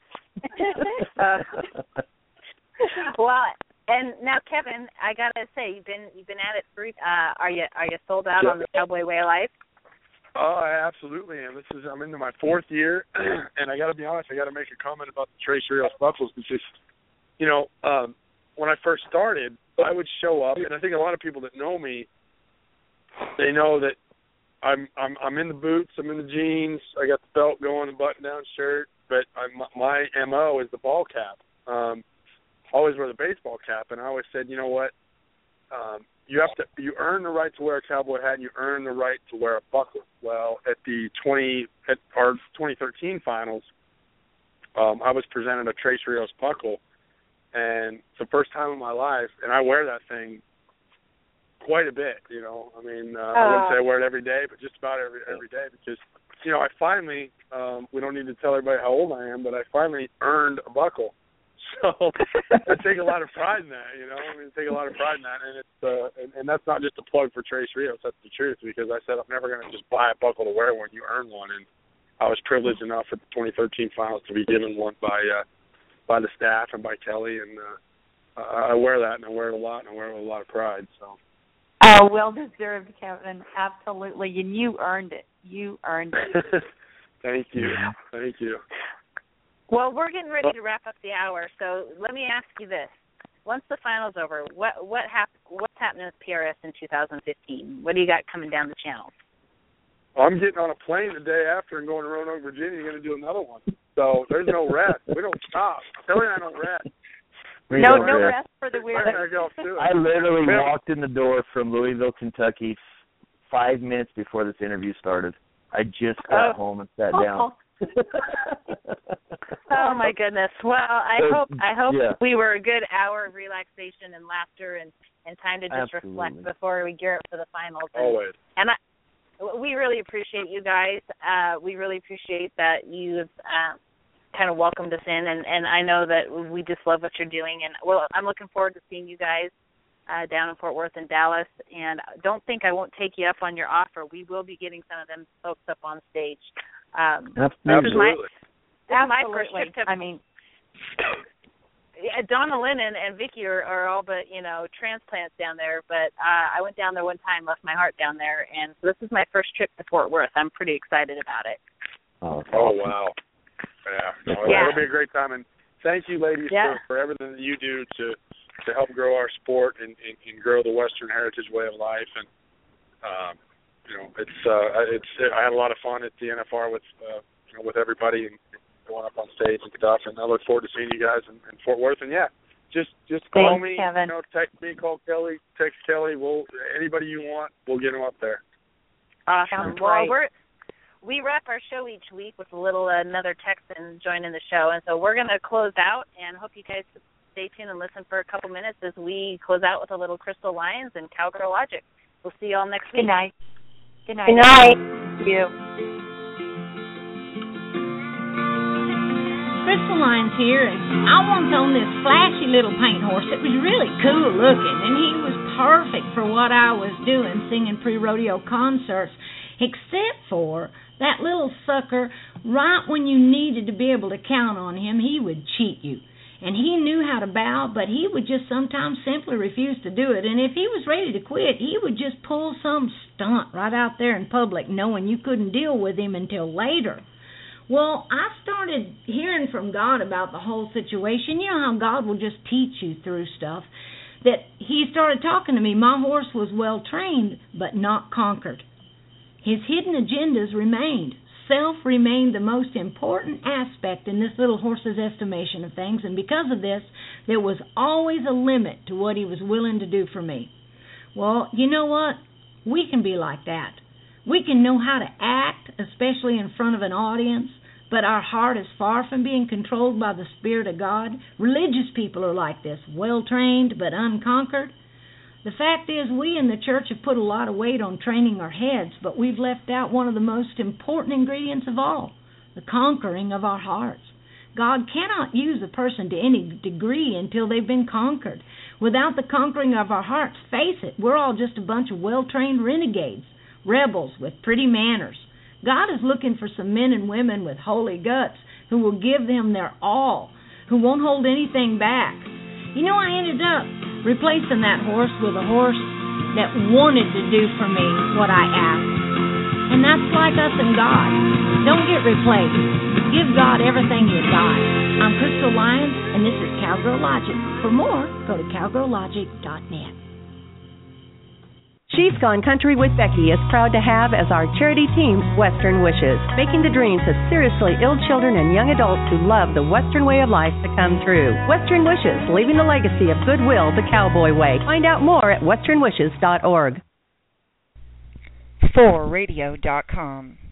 Well, and now Kevin, I gotta say, you've been at it for. Are you sold out on the Cowboy Way of Life? Oh, I absolutely am. I'm into my fourth year, and I got to be honest, I got to make a comment about the Tres Rios buckles because, when I first started, I would show up, and I think a lot of people that know me, they know that I'm in the boots, I'm in the jeans, I got the belt going, the button-down shirt, but my MO is the ball cap. Always wear the baseball cap, and I always said, you know what, you earn the right to wear a cowboy hat, and you earn the right to wear a buckle. Well, at our 2013 finals, I was presented a Tres Rios buckle, and it's the first time in my life, and I wear that thing quite a bit. I wouldn't say I wear it every day, but just about every day because, I finally, we don't need to tell everybody how old I am, but I finally earned a buckle. So I take a lot of pride in that, take a lot of pride in that, and it's and that's not just a plug for Tres Rios. That's the truth, because I said I'm never going to just buy a buckle to wear one. You earn one, and I was privileged enough at the 2013 finals to be given one by the staff and by Kelly, and I wear that, and I wear it a lot, and I wear it with a lot of pride. So. Oh, well deserved, Kevin. Absolutely, and you earned it. You earned it. Thank you. Thank you. Well, we're getting ready to wrap up the hour, so let me ask you this. Once the final's over, what's happening with PRS in 2015? What do you got coming down the channel? I'm getting on a plane the day after and going to Roanoke, Virginia. You're going to do another one. So there's no rest. We don't stop. Kelly and I don't rest. No rest for the weary. I literally walked in the door from Louisville, Kentucky 5 minutes before this interview started. I just got home and sat down. Oh my goodness! Well, I hope we were a good hour of relaxation and laughter and time to just reflect before we gear up for the finals. Always. We really appreciate you guys. We really appreciate that you've kind of welcomed us in, and I know that we just love what you're doing. And I'm looking forward to seeing you guys down in Fort Worth and Dallas. And don't think I won't take you up on your offer. We will be getting some of them folks up on stage. Absolutely. That's my first trip to, Donna Lynn and Vicky are all but, transplants down there, but I went down there one time, left my heart down there, and so this is my first trip to Fort Worth. I'm pretty excited about it. Oh wow. Yeah. It'll be a great time, and thank you, ladies, for everything that you do to help grow our sport and grow the Western Heritage way of life. And I had a lot of fun at the NFR with everybody and going up on stage and stuff. And I look forward to seeing you guys in Fort Worth. And just call me, Kevin. Text me, call Kelly, text Kelly. Anybody you want, we'll get them up there. Awesome. Well, we wrap our show each week with another Texan joining the show, and so we're going to close out, and hope you guys stay tuned and listen for a couple minutes as we close out with a little Crystal Lyons and Cowgirl Logic. We'll see you all next week. Good night. Good night. Good night. Thank you. Crystal Lyons here, and I once owned this flashy little paint horse that was really cool looking, and he was perfect for what I was doing, singing pre-rodeo concerts, except for that little sucker, right when you needed to be able to count on him, he would cheat you. And he knew how to bow, but he would just sometimes simply refuse to do it. And if he was ready to quit, he would just pull some stunt right out there in public, knowing you couldn't deal with him until later. Well, I started hearing from God about the whole situation. You know how God will just teach you through stuff. That he started talking to me. My horse was well trained, but not conquered. His hidden agendas remained. Self remained the most important aspect in this little horse's estimation of things, and because of this, there was always a limit to what he was willing to do for me. Well, you know what? We can be like that. We can know how to act, especially in front of an audience, but our heart is far from being controlled by the Spirit of God. Religious people are like this, well-trained but unconquered. The fact is, we in the church have put a lot of weight on training our heads, but we've left out one of the most important ingredients of all, the conquering of our hearts. God cannot use a person to any degree until they've been conquered. Without the conquering of our hearts, face it, we're all just a bunch of well-trained renegades, rebels with pretty manners. God is looking for some men and women with holy guts who will give them their all, who won't hold anything back. You know, I ended up replacing that horse with a horse that wanted to do for me what I asked. And that's like us and God. Don't get replaced. Give God everything you got. I'm Crystal Lyons, and this is Cowgirl Logic. For more, go to cowgirllogic.net. She's Gone Country with Becky is proud to have as our charity team Western Wishes, making the dreams of seriously ill children and young adults who love the Western way of life to come true. Western Wishes, leaving the legacy of goodwill the cowboy way. Find out more at westernwishes.org. 4radio.com